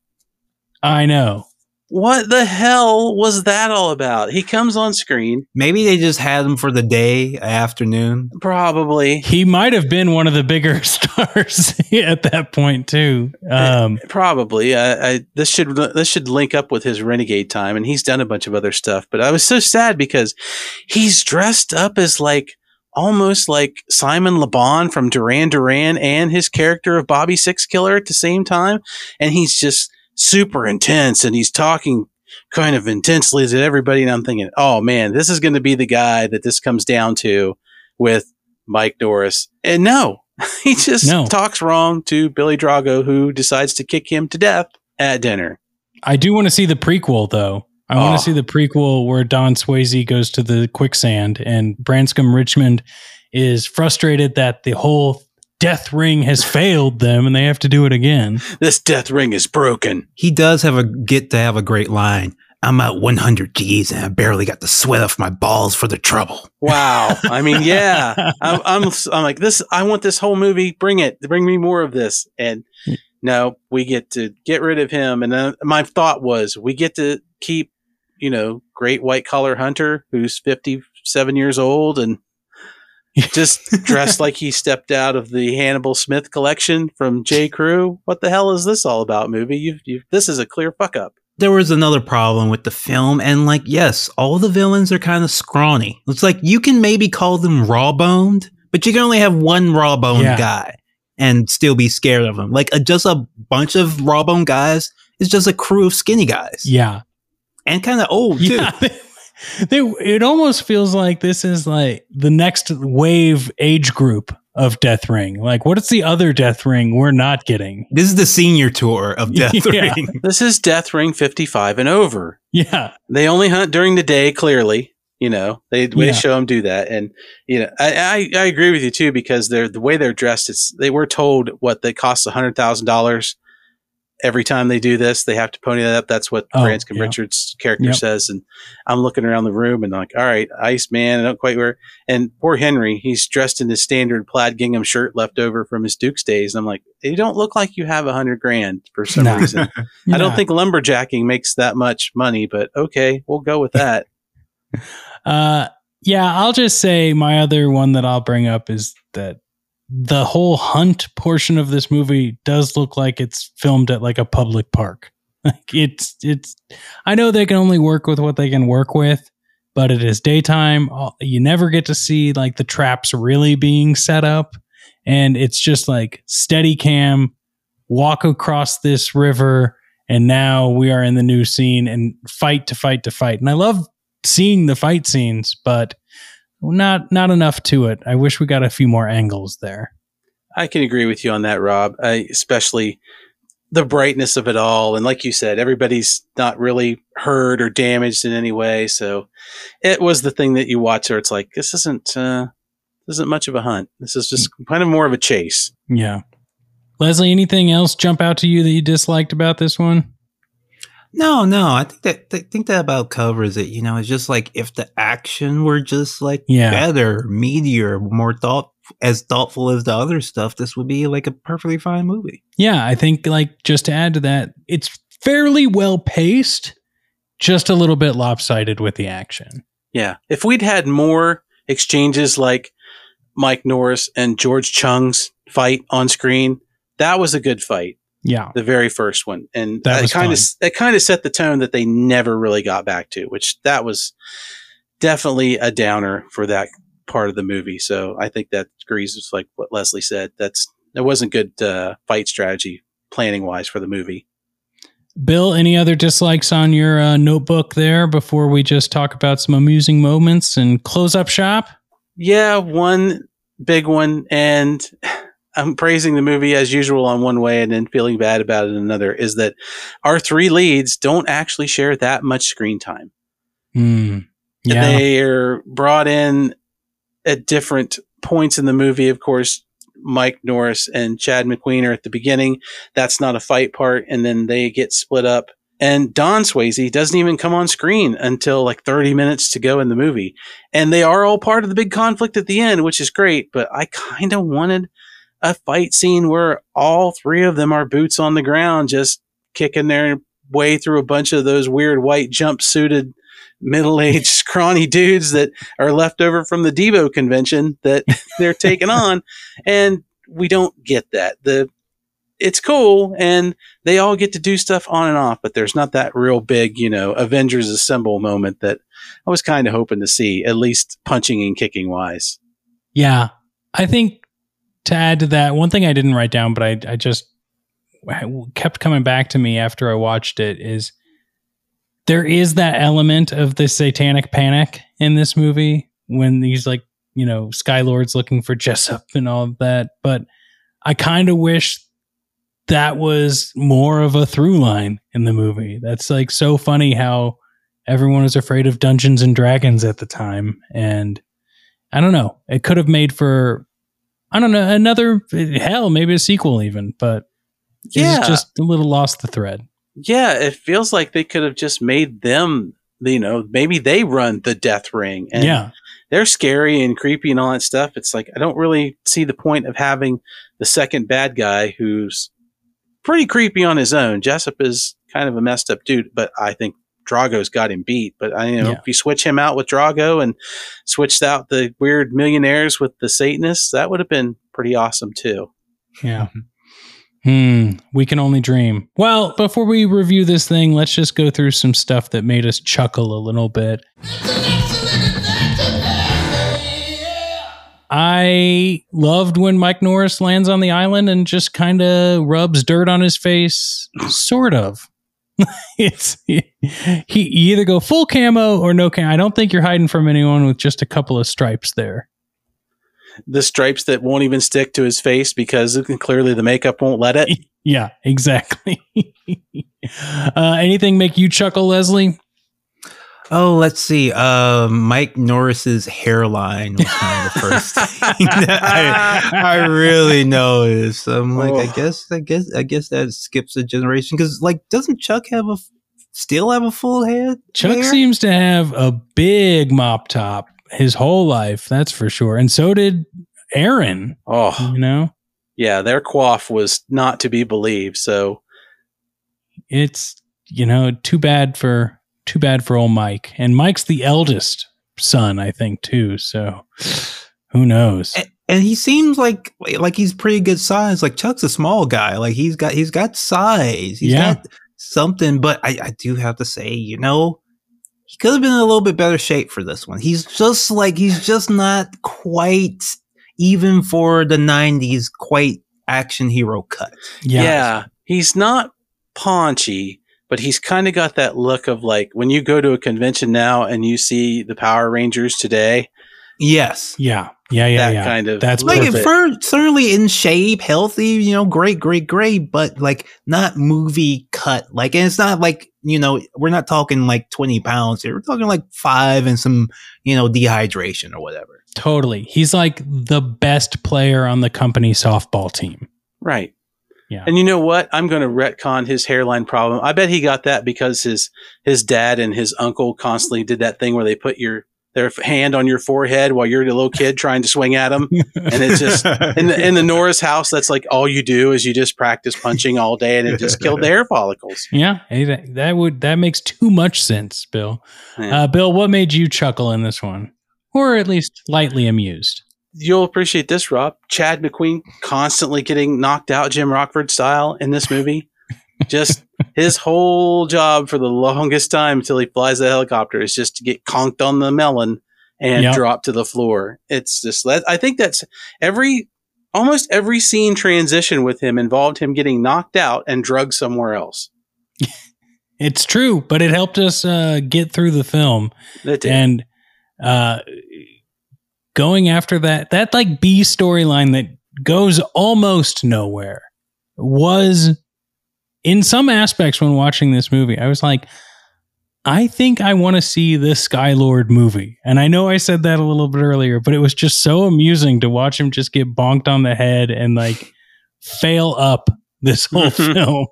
I know. What the hell was that all about? He comes on screen. Maybe they just had him for the day, afternoon. Probably. He might have been one of the bigger stars at that point too. Probably. This should link up with his Renegade time, and he's done a bunch of other stuff. But I was so sad because he's dressed up as like almost like Simon Le Bon from Duran Duran and his character of Bobby Six Killer at the same time, and he's just super intense, and he's talking kind of intensely to everybody. And I'm thinking, oh man, this is going to be the guy that this comes down to with Mike Norris. And no, he just talks wrong to Billy Drago, who decides to kick him to death at dinner. I do want to see the prequel though. I want to see the prequel where Don Swayze goes to the quicksand and Branscombe Richmond is frustrated that the whole Death Ring has failed them and they have to do it again. This Death Ring is broken. He does get to have a great line. I'm at 100 G's and I barely got the sweat off my balls for the trouble. Wow. I mean, yeah. I'm like this. I want this whole movie. Bring it. Bring me more of this. And no, we get to get rid of him. And then my thought was, we get to keep, Great White Collar Hunter, who's 57 years old and just dressed like he stepped out of the Hannibal Smith collection from J. Crew. What the hell is this all about, movie? This is a clear fuck up. There was another problem with the film, and yes, all the villains are kind of scrawny. It's like you can maybe call them raw-boned, but you can only have one raw-boned guy and still be scared of him. Just a bunch of raw-boned guys is just a crew of skinny guys. Yeah. And kind of old, too. Yeah. It almost feels like this is like the next wave age group of Death Ring. Like, what is the other Death Ring we're not getting? This is the senior tour of Death Ring. This is Death Ring 55 and over. Yeah. They only hunt during the day, clearly. They show them do that. And, I agree with you, too, because the way they're dressed, they were told what they cost $100,000. Every time they do this, they have to pony that up. That's what Branscombe Richards' character says. And I'm looking around the room and I'm like, all right, Iceman, I don't quite wear. And poor Henry, he's dressed in his standard plaid gingham shirt left over from his Duke's days. And I'm like, you don't look like you have $100,000 for some reason. I don't think lumberjacking makes that much money, but okay, we'll go with that. I'll just say my other one that I'll bring up is that the whole hunt portion of this movie does look like it's filmed at like a public park. Like it's I know they can only work with what they can work with, but it is daytime. You never get to see like the traps really being set up. And it's just like steady cam, walk across this river. And now we are in the new scene and fight to fight to fight. And I love seeing the fight scenes, but not enough to it. I wish we got a few more angles there. I can agree with you on that, Rob. Especially the brightness of it all. And like you said, everybody's not really hurt or damaged in any way. So it was the thing that you watch where it's like, this isn't much of a hunt. This is just kind of more of a chase. Yeah. Leslie, anything else jump out to you that you disliked about this one? No. I think that about covers it. It's just like if the action were just like better, meatier, more thoughtful as the other stuff, this would be like a perfectly fine movie. Yeah, I think like just to add to that, it's fairly well paced, just a little bit lopsided with the action. Yeah. If we'd had more exchanges like Mike Norris and George Chung's fight on screen, that was a good fight. Yeah. The very first one. And That was it kind of set the tone that they never really got back to, which that was definitely a downer for that part of the movie. So I think that agrees with like what Leslie said. That wasn't good fight strategy planning wise for the movie. Bill, any other dislikes on your notebook there before we just talk about some amusing moments and close up shop? Yeah, one big one, and I'm praising the movie as usual on one way and then feeling bad about it in another, is that our three leads don't actually share that much screen time. Yeah. They are brought in at different points in the movie. Of course, Mike Norris and Chad McQueen are at the beginning. That's not a fight part. And then they get split up. And Don Swayze doesn't even come on screen until like 30 minutes to go in the movie. And they are all part of the big conflict at the end, which is great. But I kind of wanted a fight scene where all three of them are boots on the ground, just kicking their way through a bunch of those weird white jumpsuited middle-aged scrawny dudes that are left over from the Devo convention that they're taking on. And we don't get that. It's cool, and they all get to do stuff on and off, but there's not that real big, Avengers Assemble moment that I was kind of hoping to see, at least punching and kicking wise. Yeah. I think to add to that, one thing I didn't write down, but I just kept coming back to me after I watched it, is there is that element of the satanic panic in this movie when he's like, Skylord's looking for Jessup and all of that. But I kind of wish that was more of a through line in the movie. That's like so funny how everyone was afraid of Dungeons and Dragons at the time. And I don't know, it could have made for, I don't know, another, hell, maybe a sequel even, but it's just a little lost the thread. Yeah, it feels like they could have just made them, maybe they run the death ring. And they're scary and creepy and all that stuff. It's like, I don't really see the point of having the second bad guy who's pretty creepy on his own. Jessup is kind of a messed up dude, but I think Drago's got him beat. But if you switch him out with Drago and switched out the weird millionaires with the Satanists, that would have been pretty awesome too. Yeah. We can only dream. Well, before we review this thing, let's just go through some stuff that made us chuckle a little bit. I loved when Mike Norris lands on the island and just kind of rubs dirt on his face. Sort of. He either go full camo or no camo. I don't think you're hiding from anyone with just a couple of stripes there. The stripes that won't even stick to his face because clearly the makeup won't let it. Yeah, exactly. Anything make you chuckle, Leslie? Oh, let's see. Mike Norris's hairline was kind of the first thing that I really noticed. I'm like, I guess that skips a generation because, like, doesn't Chuck still have a full head? Chuck seems to have a big mop top his whole life, that's for sure, and so did Aaron. Yeah, their coif was not to be believed. So it's too bad for old Mike. And Mike's the eldest son, I think, too. So who knows? And he seems like he's pretty good size. Like Chuck's a small guy. Like he's got size. He's got something. But I do have to say, he could have been in a little bit better shape for this one. He's just not quite, even for the 90s, quite action hero cut. Yeah. He's not paunchy, but he's kind of got that look of like when you go to a convention now and you see the Power Rangers today. Yes. Yeah. Kind of. That's like certainly in shape, healthy, great, but like not movie cut. Like, and it's not like, we're not talking like 20 pounds here. We're talking like 5 and some, dehydration or whatever. Totally. He's like the best player on the company softball team. Right. Yeah. And you know what? I'm going to retcon his hairline problem. I bet he got that because his dad and his uncle constantly did that thing where they put their hand on your forehead while you're a little kid trying to swing at them. And it's just in the Norris house, that's like all you do is you just practice punching all day and it just killed the hair follicles. Yeah. Hey, that makes too much sense, Bill. Yeah. Bill, what made you chuckle in this one? Or at least lightly amused? you'll appreciate this, Rob. Chad McQueen constantly getting knocked out Jim Rockford style in this movie. Just his whole job for the longest time until he flies the helicopter is just to get conked on the melon and drop to the floor. It's just, I think that's almost every scene transition with him involved him getting knocked out and drugged somewhere else. It's true, but it helped us get through the film. It did. And going after that like B storyline that goes almost nowhere was, in some aspects when watching this movie, I was like, I think I want to see this Skylord movie. And I know I said that a little bit earlier, but it was just so amusing to watch him just get bonked on the head and like fail up this whole film.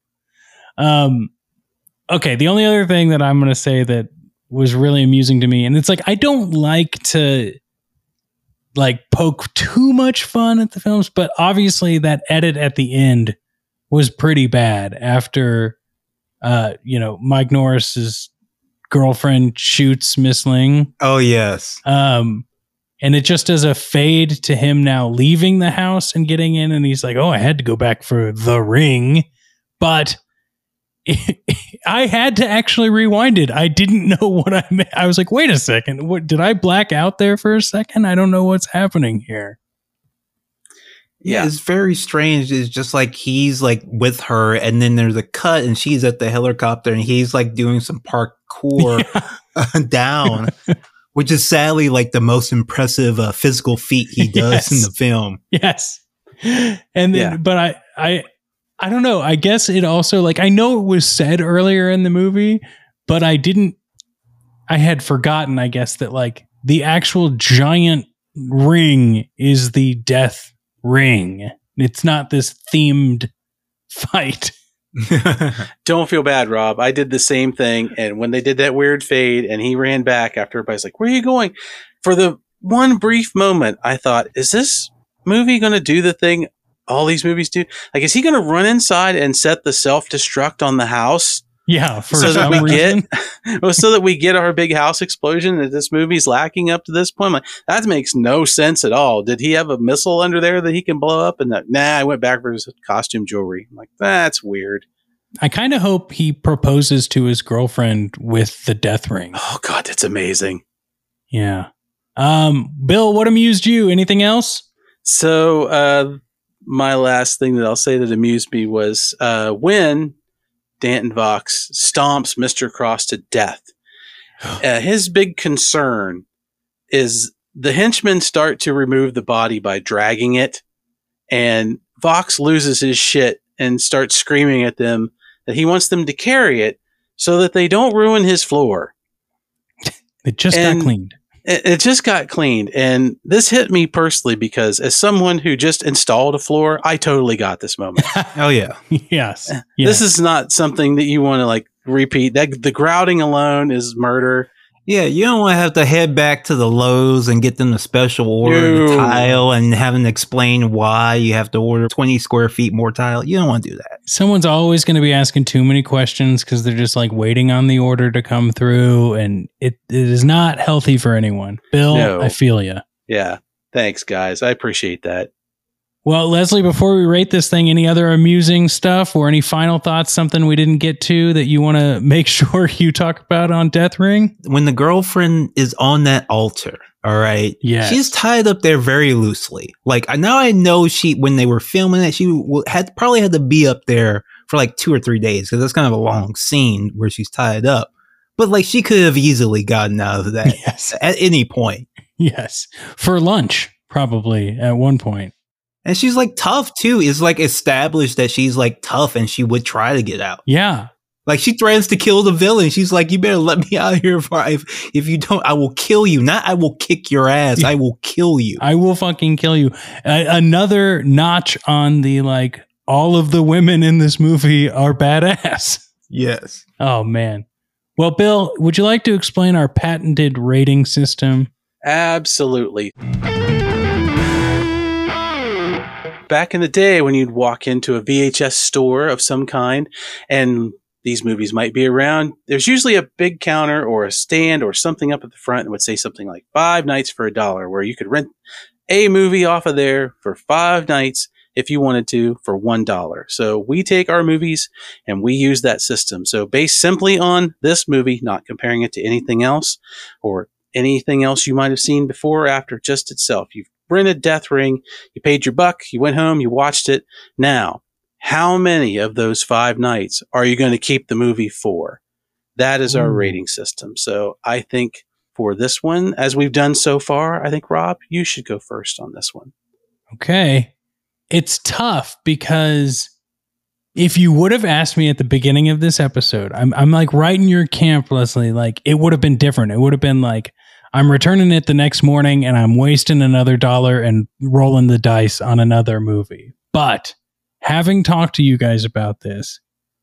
Okay, the only other thing that I'm going to say that was really amusing to me, and it's like, I don't like to like poke too much fun at the films, but obviously that edit at the end was pretty bad after, Mike Norris's girlfriend shoots Miss Ling. Oh, yes. And it just does a fade to him now leaving the house and getting in. And he's like, oh, I had to go back for the ring. But I had to actually rewind it. I didn't know what I meant. I was like, wait a second. What, did I black out there for a second? I don't know what's happening here. Yeah, it's very strange. It's just like he's like with her, and then there's a cut, and she's at the helicopter, and he's like doing some parkour down, which is sadly like the most impressive physical feat he does in the film. Yes, and then, but I don't know. I guess it also, like, I know it was said earlier in the movie, but I had forgotten, I guess, that like the actual giant ring is the death ring. It's not this themed fight. Don't feel bad, Rob. I did the same thing. And when they did that weird fade and he ran back after everybody's like, where are you going? For the one brief moment, I thought, is this movie going to do the thing all these movies do? Like, is he going to run inside and set the self-destruct on the house? Yeah, for so some that we reason. so that we get our big house explosion that this movie's lacking up to this point. I'm like, that makes no sense at all. Did he have a missile under there that he can blow up? And I went back for his costume jewelry. I'm like, that's weird. I kind of hope he proposes to his girlfriend with the death ring. Oh God, that's amazing. Yeah. Bill, what amused you? Anything else? So, my last thing that I'll say that amused me was when Danton Vox stomps Mr. Cross to death. His big concern is the henchmen start to remove the body by dragging it, and Vox loses his shit and starts screaming at them that he wants them to carry it so that they don't ruin his floor. It just got cleaned. It just got cleaned. And this hit me personally because as someone who just installed a floor, I totally got this moment. Oh, yeah. Yes. This is not something that you want to like repeat. That the grouting alone is murder. Yeah, you don't want to have to head back to the Lowe's and get them the special order the tile and having to explain why you have to order 20 square feet more tile. You don't want to do that. Someone's always going to be asking too many questions because they're just like waiting on the order to come through, and it is not healthy for anyone. Bill, no. I feel you. Yeah. Thanks, guys. I appreciate that. Well, Leslie, before we rate this thing, any other amusing stuff or any final thoughts, something we didn't get to that you want to make sure you talk about on Death Ring? When the girlfriend is on that altar, all right, she's tied up there very loosely. Like, now I know when they were filming it, she probably had to be up there for like 2 or 3 days because that's kind of a long scene where she's tied up. But like, she could have easily gotten out of that at any point. Yes. For lunch, probably at one point. And she's like tough too. It's like established that she's like tough and she would try to get out. Yeah. Like she threatens to kill the villain. She's like, you better let me out of here if you don't, I will kill you. Not I will kick your ass. I will kill you. I will fucking kill you. Another notch on the like, all of the women in this movie are badass. Yes. Oh man. Well, Bill, would you like to explain our patented rating system? Absolutely. Back in the day when you'd walk into a VHS store of some kind and these movies might be around, there's usually a big counter or a stand or something up at the front that would say something like 5 nights for $1, where you could rent a movie off of there for 5 nights if you wanted to for $1. So we take our movies and we use that system. So based simply on this movie, not comparing it to anything else or anything else you might have seen before or after, just itself. You've rented Death Ring, you paid your buck, you went home, you watched it. Now, how many of those 5 nights are you going to keep the movie for? That is our rating system. So I think for this one, as we've done so far, I think, Rob, you should go first on this one. Okay. It's tough because if you would have asked me at the beginning of this episode, I'm like right in your camp, Leslie, like it would have been different. It would have been like, I'm returning it the next morning and I'm wasting another $1 and rolling the dice on another movie. But having talked to you guys about this,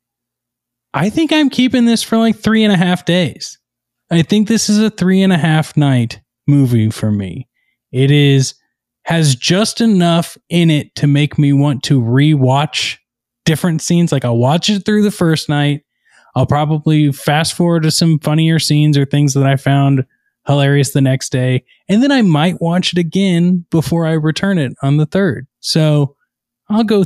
I think I'm keeping this for like 3.5 days. I think this is a 3.5 night movie for me. It has just enough in it to make me want to rewatch different scenes. Like I'll watch it through the first night. I'll probably fast forward to some funnier scenes or things that I found hilarious the next day. And then I might watch it again before I return it on the third. So I'll go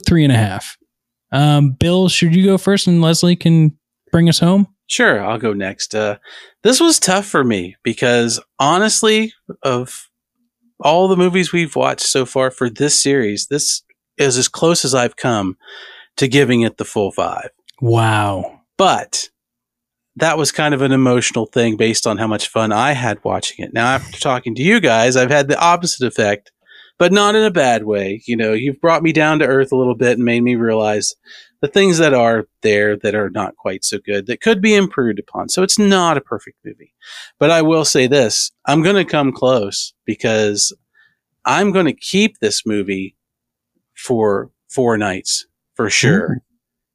3.5. Bill, should you go first and Leslie can bring us home? Sure, I'll go next. This was tough for me because honestly, of all the movies we've watched so far for this series, this is as close as I've come to giving it the full 5. Wow. But that was kind of an emotional thing based on how much fun I had watching it. Now, after talking to you guys, I've had the opposite effect, but not in a bad way. You know, you've brought me down to earth a little bit and made me realize the things that are there that are not quite so good, that could be improved upon. So it's not a perfect movie. But I will say this, I'm going to come close because I'm going to keep this movie for 4 nights for sure. Ooh.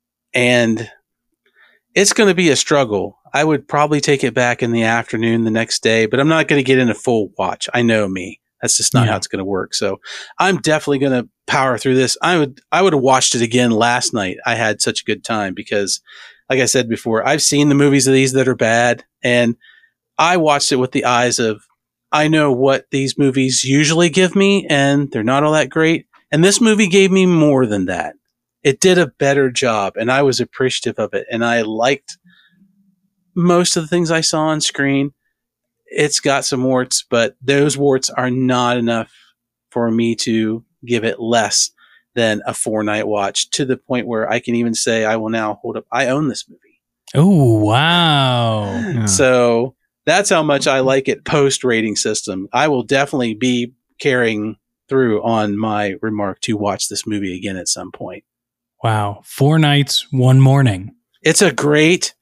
And it's going to be a struggle. I would probably take it back in the afternoon the next day, but I'm not going to get in a full watch. I know me. That's just not how it's going to work. So I'm definitely going to power through this. I would have watched it again last night. I had such a good time because, like I said before, I've seen the movies of these that are bad, and I watched it with the eyes of, I know what these movies usually give me, and they're not all that great. And this movie gave me more than that. It did a better job, and I was appreciative of it. And I liked most of the things I saw on screen. It's got some warts, but those warts are not enough for me to give it less than a 4-night watch, to the point where I can even say I will now hold up, I own this movie. Oh, wow. Yeah. So that's how much I like it post rating system. I will definitely be carrying through on my remark to watch this movie again at some point. Wow. 4 nights, 1 morning. It's a great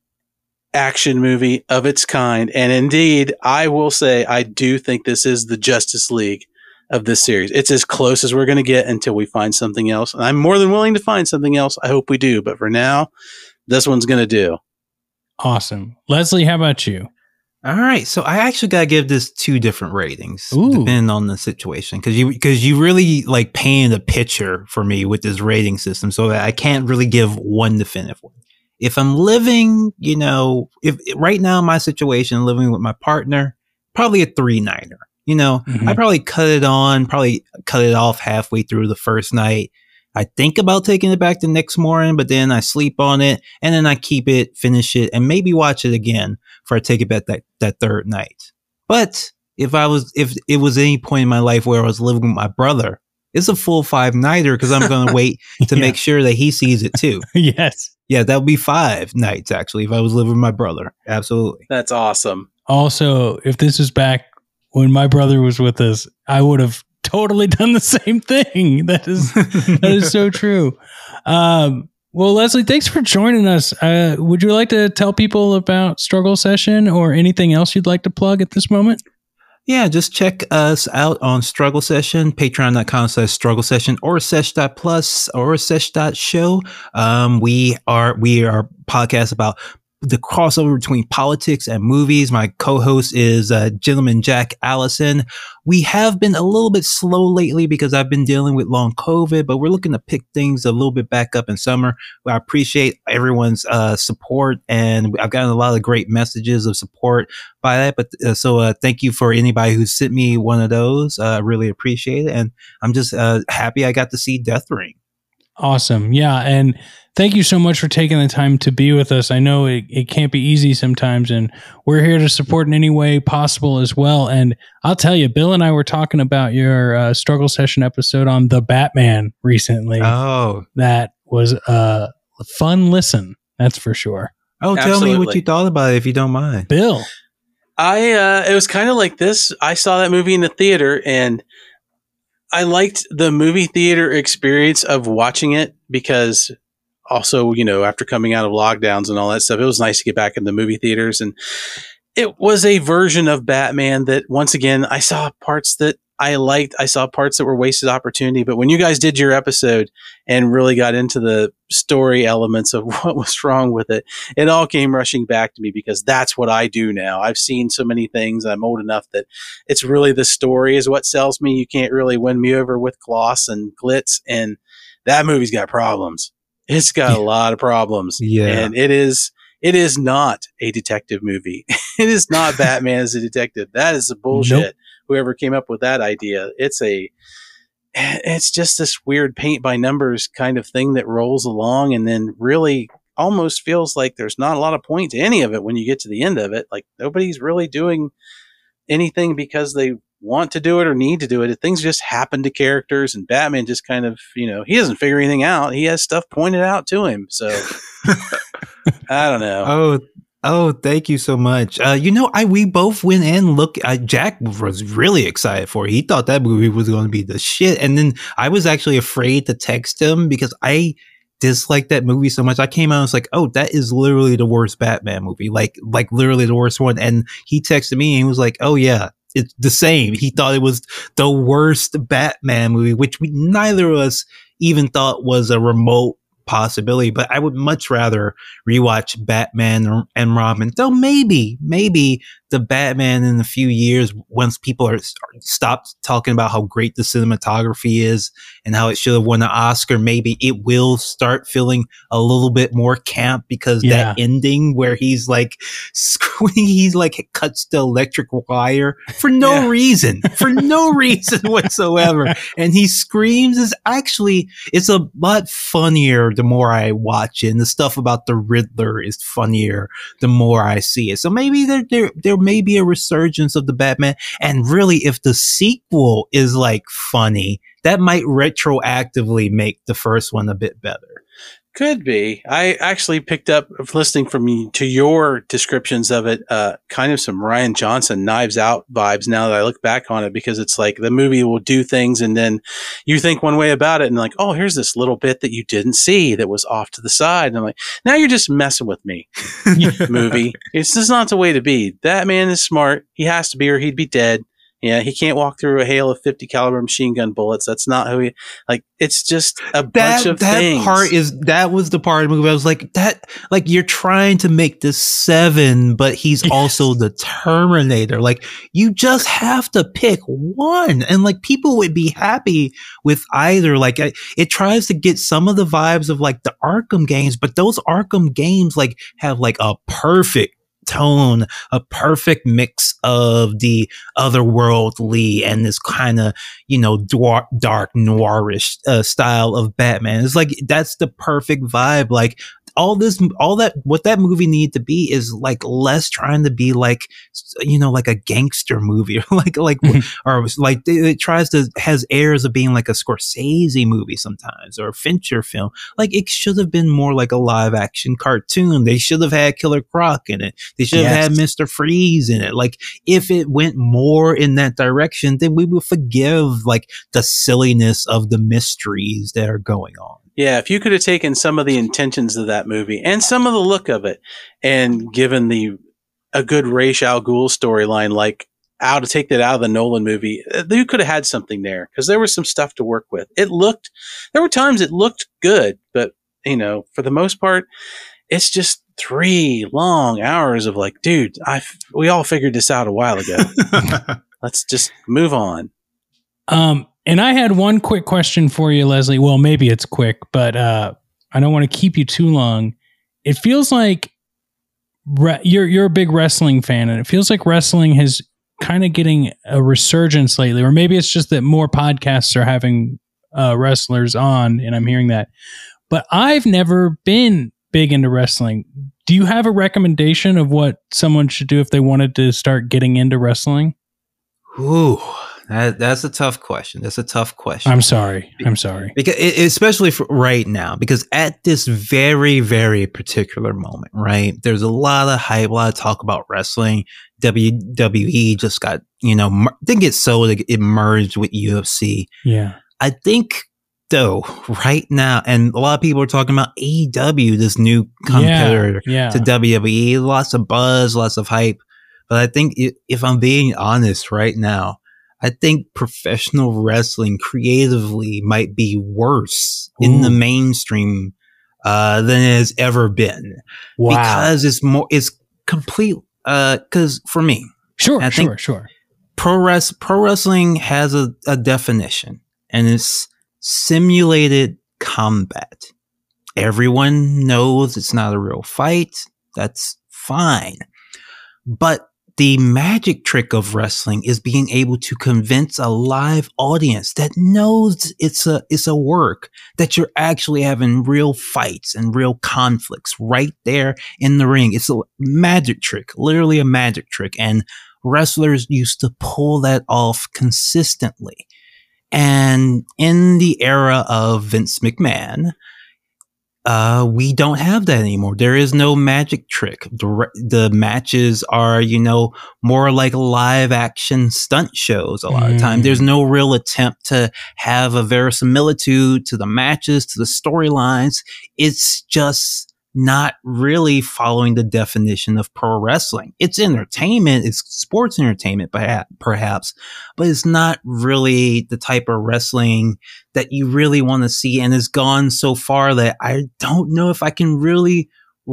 action movie of its kind. And indeed, I will say, I do think this is the Justice League of this series. It's as close as we're going to get until we find something else. And I'm more than willing to find something else. I hope we do. But for now, this one's going to do. Awesome. Leslie, how about you? All right. So I actually got to give this 2 different ratings, depending on the situation. Because you really like painted a picture for me with this rating system, so that I can't really give one definitive one. If I'm living, if right now in my situation, living with my partner, probably a 3-nighter. I probably cut it off halfway through the first night. I think about taking it back the next morning, but then I sleep on it, and then I keep it, finish it, and maybe watch it again before I take it back that third night. But if it was any point in my life where I was living with my brother, it's a full 5-nighter because I'm going to wait to make sure that he sees it too. Yes. Yeah, that would be 5 nights actually if I was living with my brother. Absolutely. That's awesome. Also, if this was back when my brother was with us, I would have totally done the same thing. That is so true. Well, Leslie, thanks for joining us. Would you like to tell people about Struggle Session or anything else you'd like to plug at this moment? Yeah, just check us out on Struggle Session, patreon.com/Struggle Session, or sesh.plus or sesh.show. We are podcast about the crossover between politics and movies. My co-host is Gentleman Jack Allison. We have been a little bit slow lately because I've been dealing with long COVID, but we're looking to pick things a little bit back up in summer. I appreciate everyone's support, and I've gotten a lot of great messages of support by that. But so thank you for anybody who sent me one of those. I really appreciate it, and I'm just happy I got to see Death Ring. Awesome. Yeah. And thank you so much for taking the time to be with us. I know it can't be easy sometimes, and we're here to support in any way possible as well. And I'll tell you, Bill and I were talking about your struggle session episode on The Batman recently. Oh, that was a fun listen. That's for sure. Oh, tell me what you thought about it, if you don't mind. Bill. It was kind of like this. I saw that movie in the theater, and I liked the movie theater experience of watching it because also, after coming out of lockdowns and all that stuff, it was nice to get back in the movie theaters. And it was a version of Batman that, once again, I saw parts that I liked. I saw parts that were wasted opportunity. But when you guys did your episode and really got into the story elements of what was wrong with it, it all came rushing back to me because that's what I do now. I've seen so many things. I'm old enough that it's really the story is what sells me. You can't really win me over with gloss and glitz. And that movie's got problems. It's got a lot of problems. Yeah. And it is not a detective movie. It is not Batman as a detective. That is a bullshit. Nope. Whoever came up with that idea, it's just this weird paint by numbers kind of thing that rolls along and then really almost feels like there's not a lot of point to any of it when you get to the end of it. Like nobody's really doing anything because they want to do it or need to do it. Things just happen to characters, and Batman just kind of, he doesn't figure anything out. He has stuff pointed out to him. So I don't know. Oh, thank you so much. We both went and looked. Jack was really excited for it. He thought that movie was going to be the shit. And then I was actually afraid to text him because I disliked that movie so much. I came out and was like, oh, that is literally the worst Batman movie. Like literally the worst one. And he texted me and he was like, oh yeah, it's the same. He thought it was the worst Batman movie, which neither of us even thought was a remote possibility, but I would much rather rewatch Batman and Robin. Though maybe the Batman in a few years, once people are stopped talking about how great the cinematography is and how it should have won an Oscar, maybe it will start feeling a little bit more camp because that ending where he's like cuts the electric wire for no reason whatsoever, and he screams is actually, it's a lot funnier the more I watch it, and the stuff about the Riddler is funnier the more I see it. So maybe there may be a resurgence of the Batman, and really if the sequel is like funny, that might retroactively make the first one a bit better. Could be. I actually picked up, listening to your descriptions of it, kind of some Rian Johnson Knives Out vibes now that I look back on it, because it's like the movie will do things and then you think one way about it and like, oh, here's this little bit that you didn't see that was off to the side. And I'm like, now you're just messing with me, movie. It's just not the way to be. That man is smart. He has to be or he'd be dead. Yeah, he can't walk through a hail of 50 caliber machine gun bullets. That's not who he, like, it's just a bunch of things. That was the part of the movie. I was like, you're trying to make this Seven, but he's also the Terminator. Like, you just have to pick one. And like, people would be happy with either. Like, it tries to get some of the vibes of like the Arkham games, but those Arkham games like have like a perfect tone, a perfect mix of the otherworldly and this kind of, dark noirish style of Batman. It's like, that's the perfect vibe. Like, what that movie needed to be is like less trying to be like, like a gangster movie or or like it has airs of being like a Scorsese movie sometimes or a Fincher film. Like, it should have been more like a live action cartoon. They should have had Killer Croc in it. They should have had Mr. Freeze in it. Like, if it went more in that direction, then we would forgive like the silliness of the mysteries that are going on. Yeah, if you could have taken some of the intentions of that movie and some of the look of it and given a good Ra's al Ghul storyline, like how to take that out of the Nolan movie, you could have had something there because there was some stuff to work with. There were times it looked good, but for the most part, it's just 3 long hours of like, dude, we all figured this out a while ago. Let's just move on. And I had one quick question for you, Leslie. Well, maybe it's quick, but I don't want to keep you too long. It feels like you're a big wrestling fan, and it feels like wrestling has kind of getting a resurgence lately, or maybe it's just that more podcasts are having wrestlers on, and I'm hearing that. But I've never been big into wrestling. Do you have a recommendation of what someone should do if they wanted to start getting into wrestling? Ooh, that's a tough question. That's a tough question. I'm sorry. Because especially for right now, because at this very, very particular moment, right? There's a lot of hype, a lot of talk about wrestling. WWE just got, didn't get sold. It merged with UFC. Yeah. I think though, right now, and a lot of people are talking about AEW, this new competitor to WWE. Lots of buzz, lots of hype. But I think if I'm being honest right now, I think professional wrestling creatively might be worse in the mainstream than it has ever been. Wow. Because it's complete. Because for me, sure. Pro wrestling has a definition, and it's simulated combat. Everyone knows it's not a real fight. That's fine. But the magic trick of wrestling is being able to convince a live audience that knows it's a work, that you're actually having real fights and real conflicts right there in the ring. It's a magic trick, literally a magic trick. And wrestlers used to pull that off consistently. And in the era of Vince McMahon, we don't have that anymore. There is no magic trick. The matches are, more like live action stunt shows a lot of time. There's no real attempt to have a verisimilitude to the matches, to the storylines. It's just not really following the definition of pro wrestling. It's entertainment. It's sports entertainment, perhaps, but it's not really the type of wrestling that you really want to see. And it's gone so far that I don't know if I can really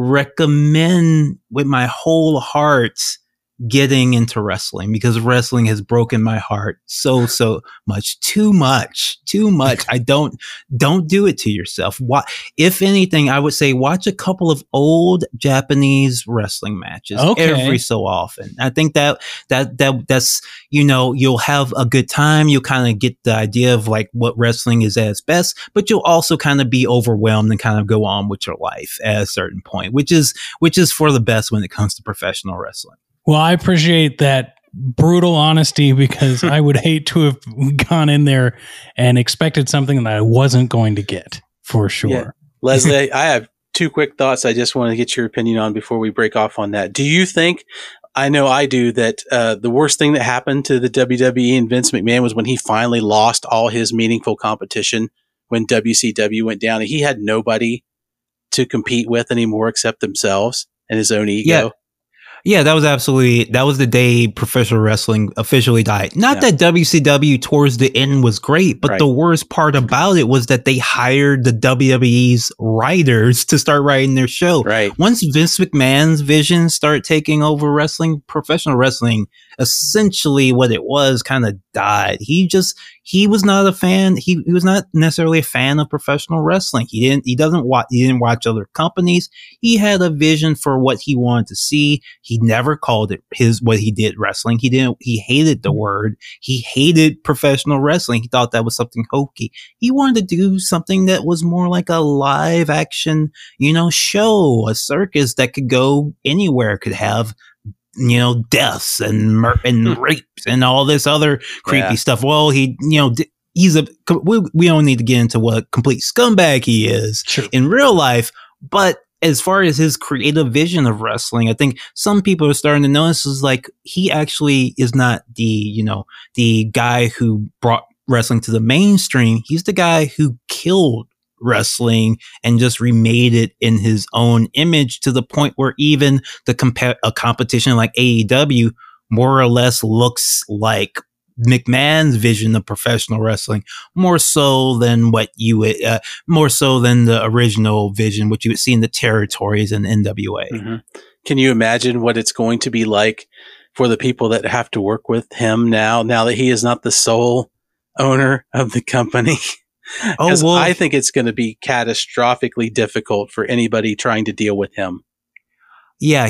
recommend with my whole heart getting into wrestling, because wrestling has broken my heart so much, too much. I don't do it to yourself. If anything, I would say watch a couple of old Japanese wrestling matches every so often. I think that's, you'll have a good time. You'll kind of get the idea of like what wrestling is at its best, but you'll also kind of be overwhelmed and kind of go on with your life at a certain point, which is for the best when it comes to professional wrestling. Well, I appreciate that brutal honesty, because I would hate to have gone in there and expected something that I wasn't going to get, for sure. Yeah. Leslie, I have 2 quick thoughts I just want to get your opinion on before we break off on that. Do you think, I know I do, that the worst thing that happened to the WWE and Vince McMahon was when he finally lost all his meaningful competition when WCW went down and he had nobody to compete with anymore except themselves and his own ego? Yeah, that was the day professional wrestling officially died. Not that WCW towards the end was great, but the worst part about it was that they hired the WWE's writers to start writing their show. Right. Once Vince McMahon's vision started taking over wrestling, professional wrestling, essentially what it was kind of died. He was not a fan. He was not necessarily a fan of professional wrestling. He didn't watch other companies. He had a vision for what he wanted to see. He never called it what he did wrestling. He hated the word. He hated professional wrestling. He thought that was something hokey. He wanted to do something that was more like a live action, show, a circus that could go anywhere, could have deaths and rapes and all this other creepy stuff. Well, we don't need to get into what a complete scumbag he is in real life, but as far as his creative vision of wrestling, I think some people are starting to notice is like he actually is not the guy who brought wrestling to the mainstream. He's the guy who killed wrestling and just remade it in his own image, to the point where even a competition like AEW more or less looks like McMahon's vision of professional wrestling more so than what you would, more so than the original vision, which you would see in the territories and NWA. Mm-hmm. Can you imagine what it's going to be like for the people that have to work with him now that he is not the sole owner of the company? Because I think it's going to be catastrophically difficult for anybody trying to deal with him. Yeah,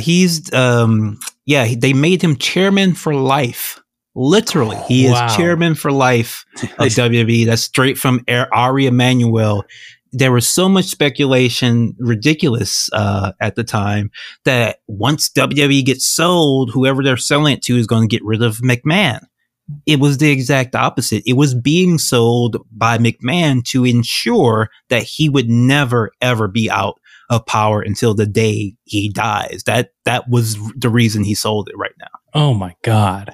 they made him chairman for life. Literally, he is chairman for life of WWE. That's straight from Ari Emanuel. There was so much speculation, ridiculous at the time, that once WWE gets sold, whoever they're selling it to is going to get rid of McMahon. It was the exact opposite. It was being sold by McMahon to ensure that he would never, ever be out of power until the day he dies. That was the reason he sold it right now. Oh, my God.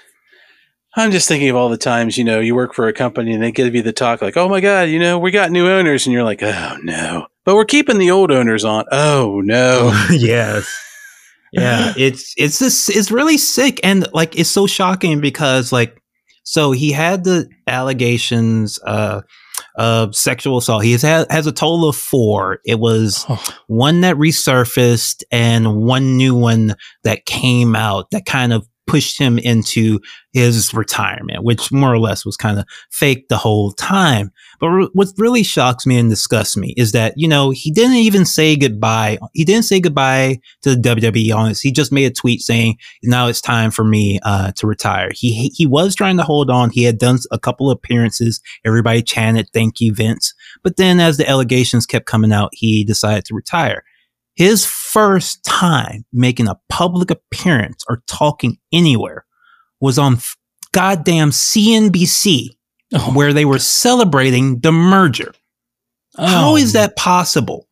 I'm just thinking of all the times, you work for a company and they give you the talk like, oh my God, we got new owners. And you're like, oh no, but we're keeping the old owners on. Oh no. Yes. Yeah. It's really sick. And like, it's so shocking because so he had the allegations of sexual assault. He has a total of 4. It was one that resurfaced and one new one that came out that kind of pushed him into his retirement, which more or less was kind of fake the whole time. But what really shocks me and disgusts me is that, he didn't even say goodbye. He didn't say goodbye to the WWE on this. He just made a tweet saying, now it's time for me to retire. He was trying to hold on. He had done a couple of appearances. Everybody chanted, thank you, Vince. But then as the allegations kept coming out, he decided to retire. His first time making a public appearance or talking anywhere was on goddamn CNBC, where they were celebrating the merger. How is that possible?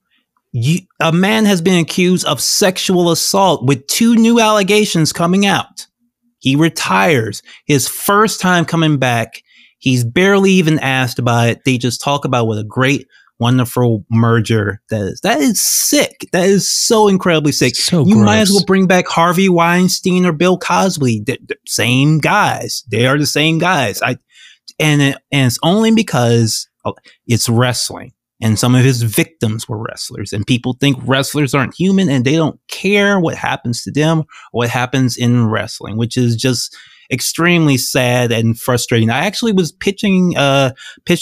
A man has been accused of sexual assault with 2 new allegations coming out. He retires. His first time coming back, he's barely even asked about it. They just talk about what a great, wonderful merger that is sick. That is so incredibly sick. So you gross. Might as well bring back Harvey Weinstein or Bill Cosby. The same guys. They are the same guys. And it's only because it's wrestling, and some of his victims were wrestlers, and people think wrestlers aren't human and they don't care what happens to them or what happens in wrestling, which is just extremely sad and frustrating. I actually was pitching a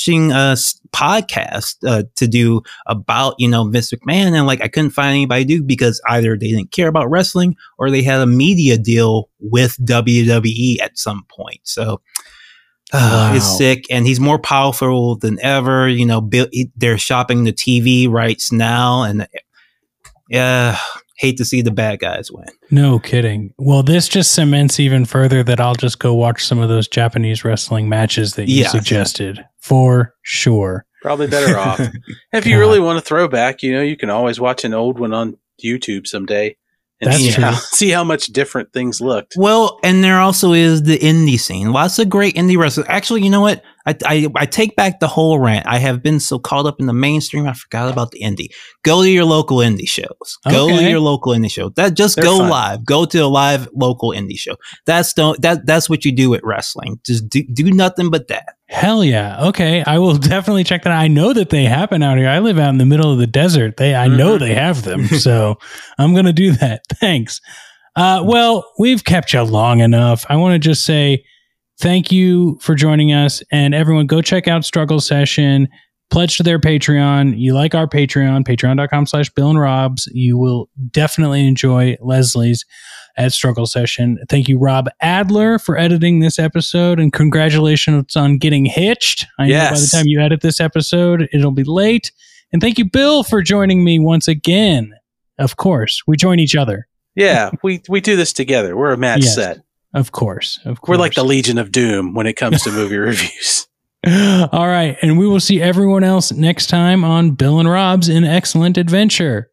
podcast to do about, Vince McMahon, and I couldn't find anybody to do because either they didn't care about wrestling or they had a media deal with WWE at some point. So it's sick, and he's more powerful than ever. They're shopping the TV rights now, and hate to see the bad guys win. No kidding. Well, this just cements even further that I'll just go watch some of those Japanese wrestling matches that you suggested for sure. Probably better off. If you really want to throw back, you can always watch an old one on YouTube someday and see how much different things looked. Well, and there also is the indie scene. Lots of great indie wrestlers. Actually, you know what? I take back the whole rant. I have been so caught up in the mainstream, I forgot about the indie. Go to your local indie shows. Go to your local indie show. They're fun. Live. Go to a live local indie show. That's what you do with wrestling. Just do nothing but that. Hell yeah. Okay. I will definitely check that out. I know that they happen out here. I live out in the middle of the desert. I know they have them. So I'm going to do that. Thanks. Well, we've kept you long enough. I want to just say thank you for joining us, and everyone go check out Struggle Session, pledge to their Patreon. You like our Patreon, patreon.com/BillAndRobs. You will definitely enjoy Leslie's at Struggle Session. Thank you, Rob Adler, for editing this episode, and congratulations on getting hitched. I know by the time you edit this episode, it'll be late. And thank you, Bill, for joining me once again. Of course, we join each other. Yeah, we do this together. We're a match set. Of course. We're like the Legion of Doom when it comes to movie reviews. All right. And we will see everyone else next time on Bill and Rob's An Excellent Adventure.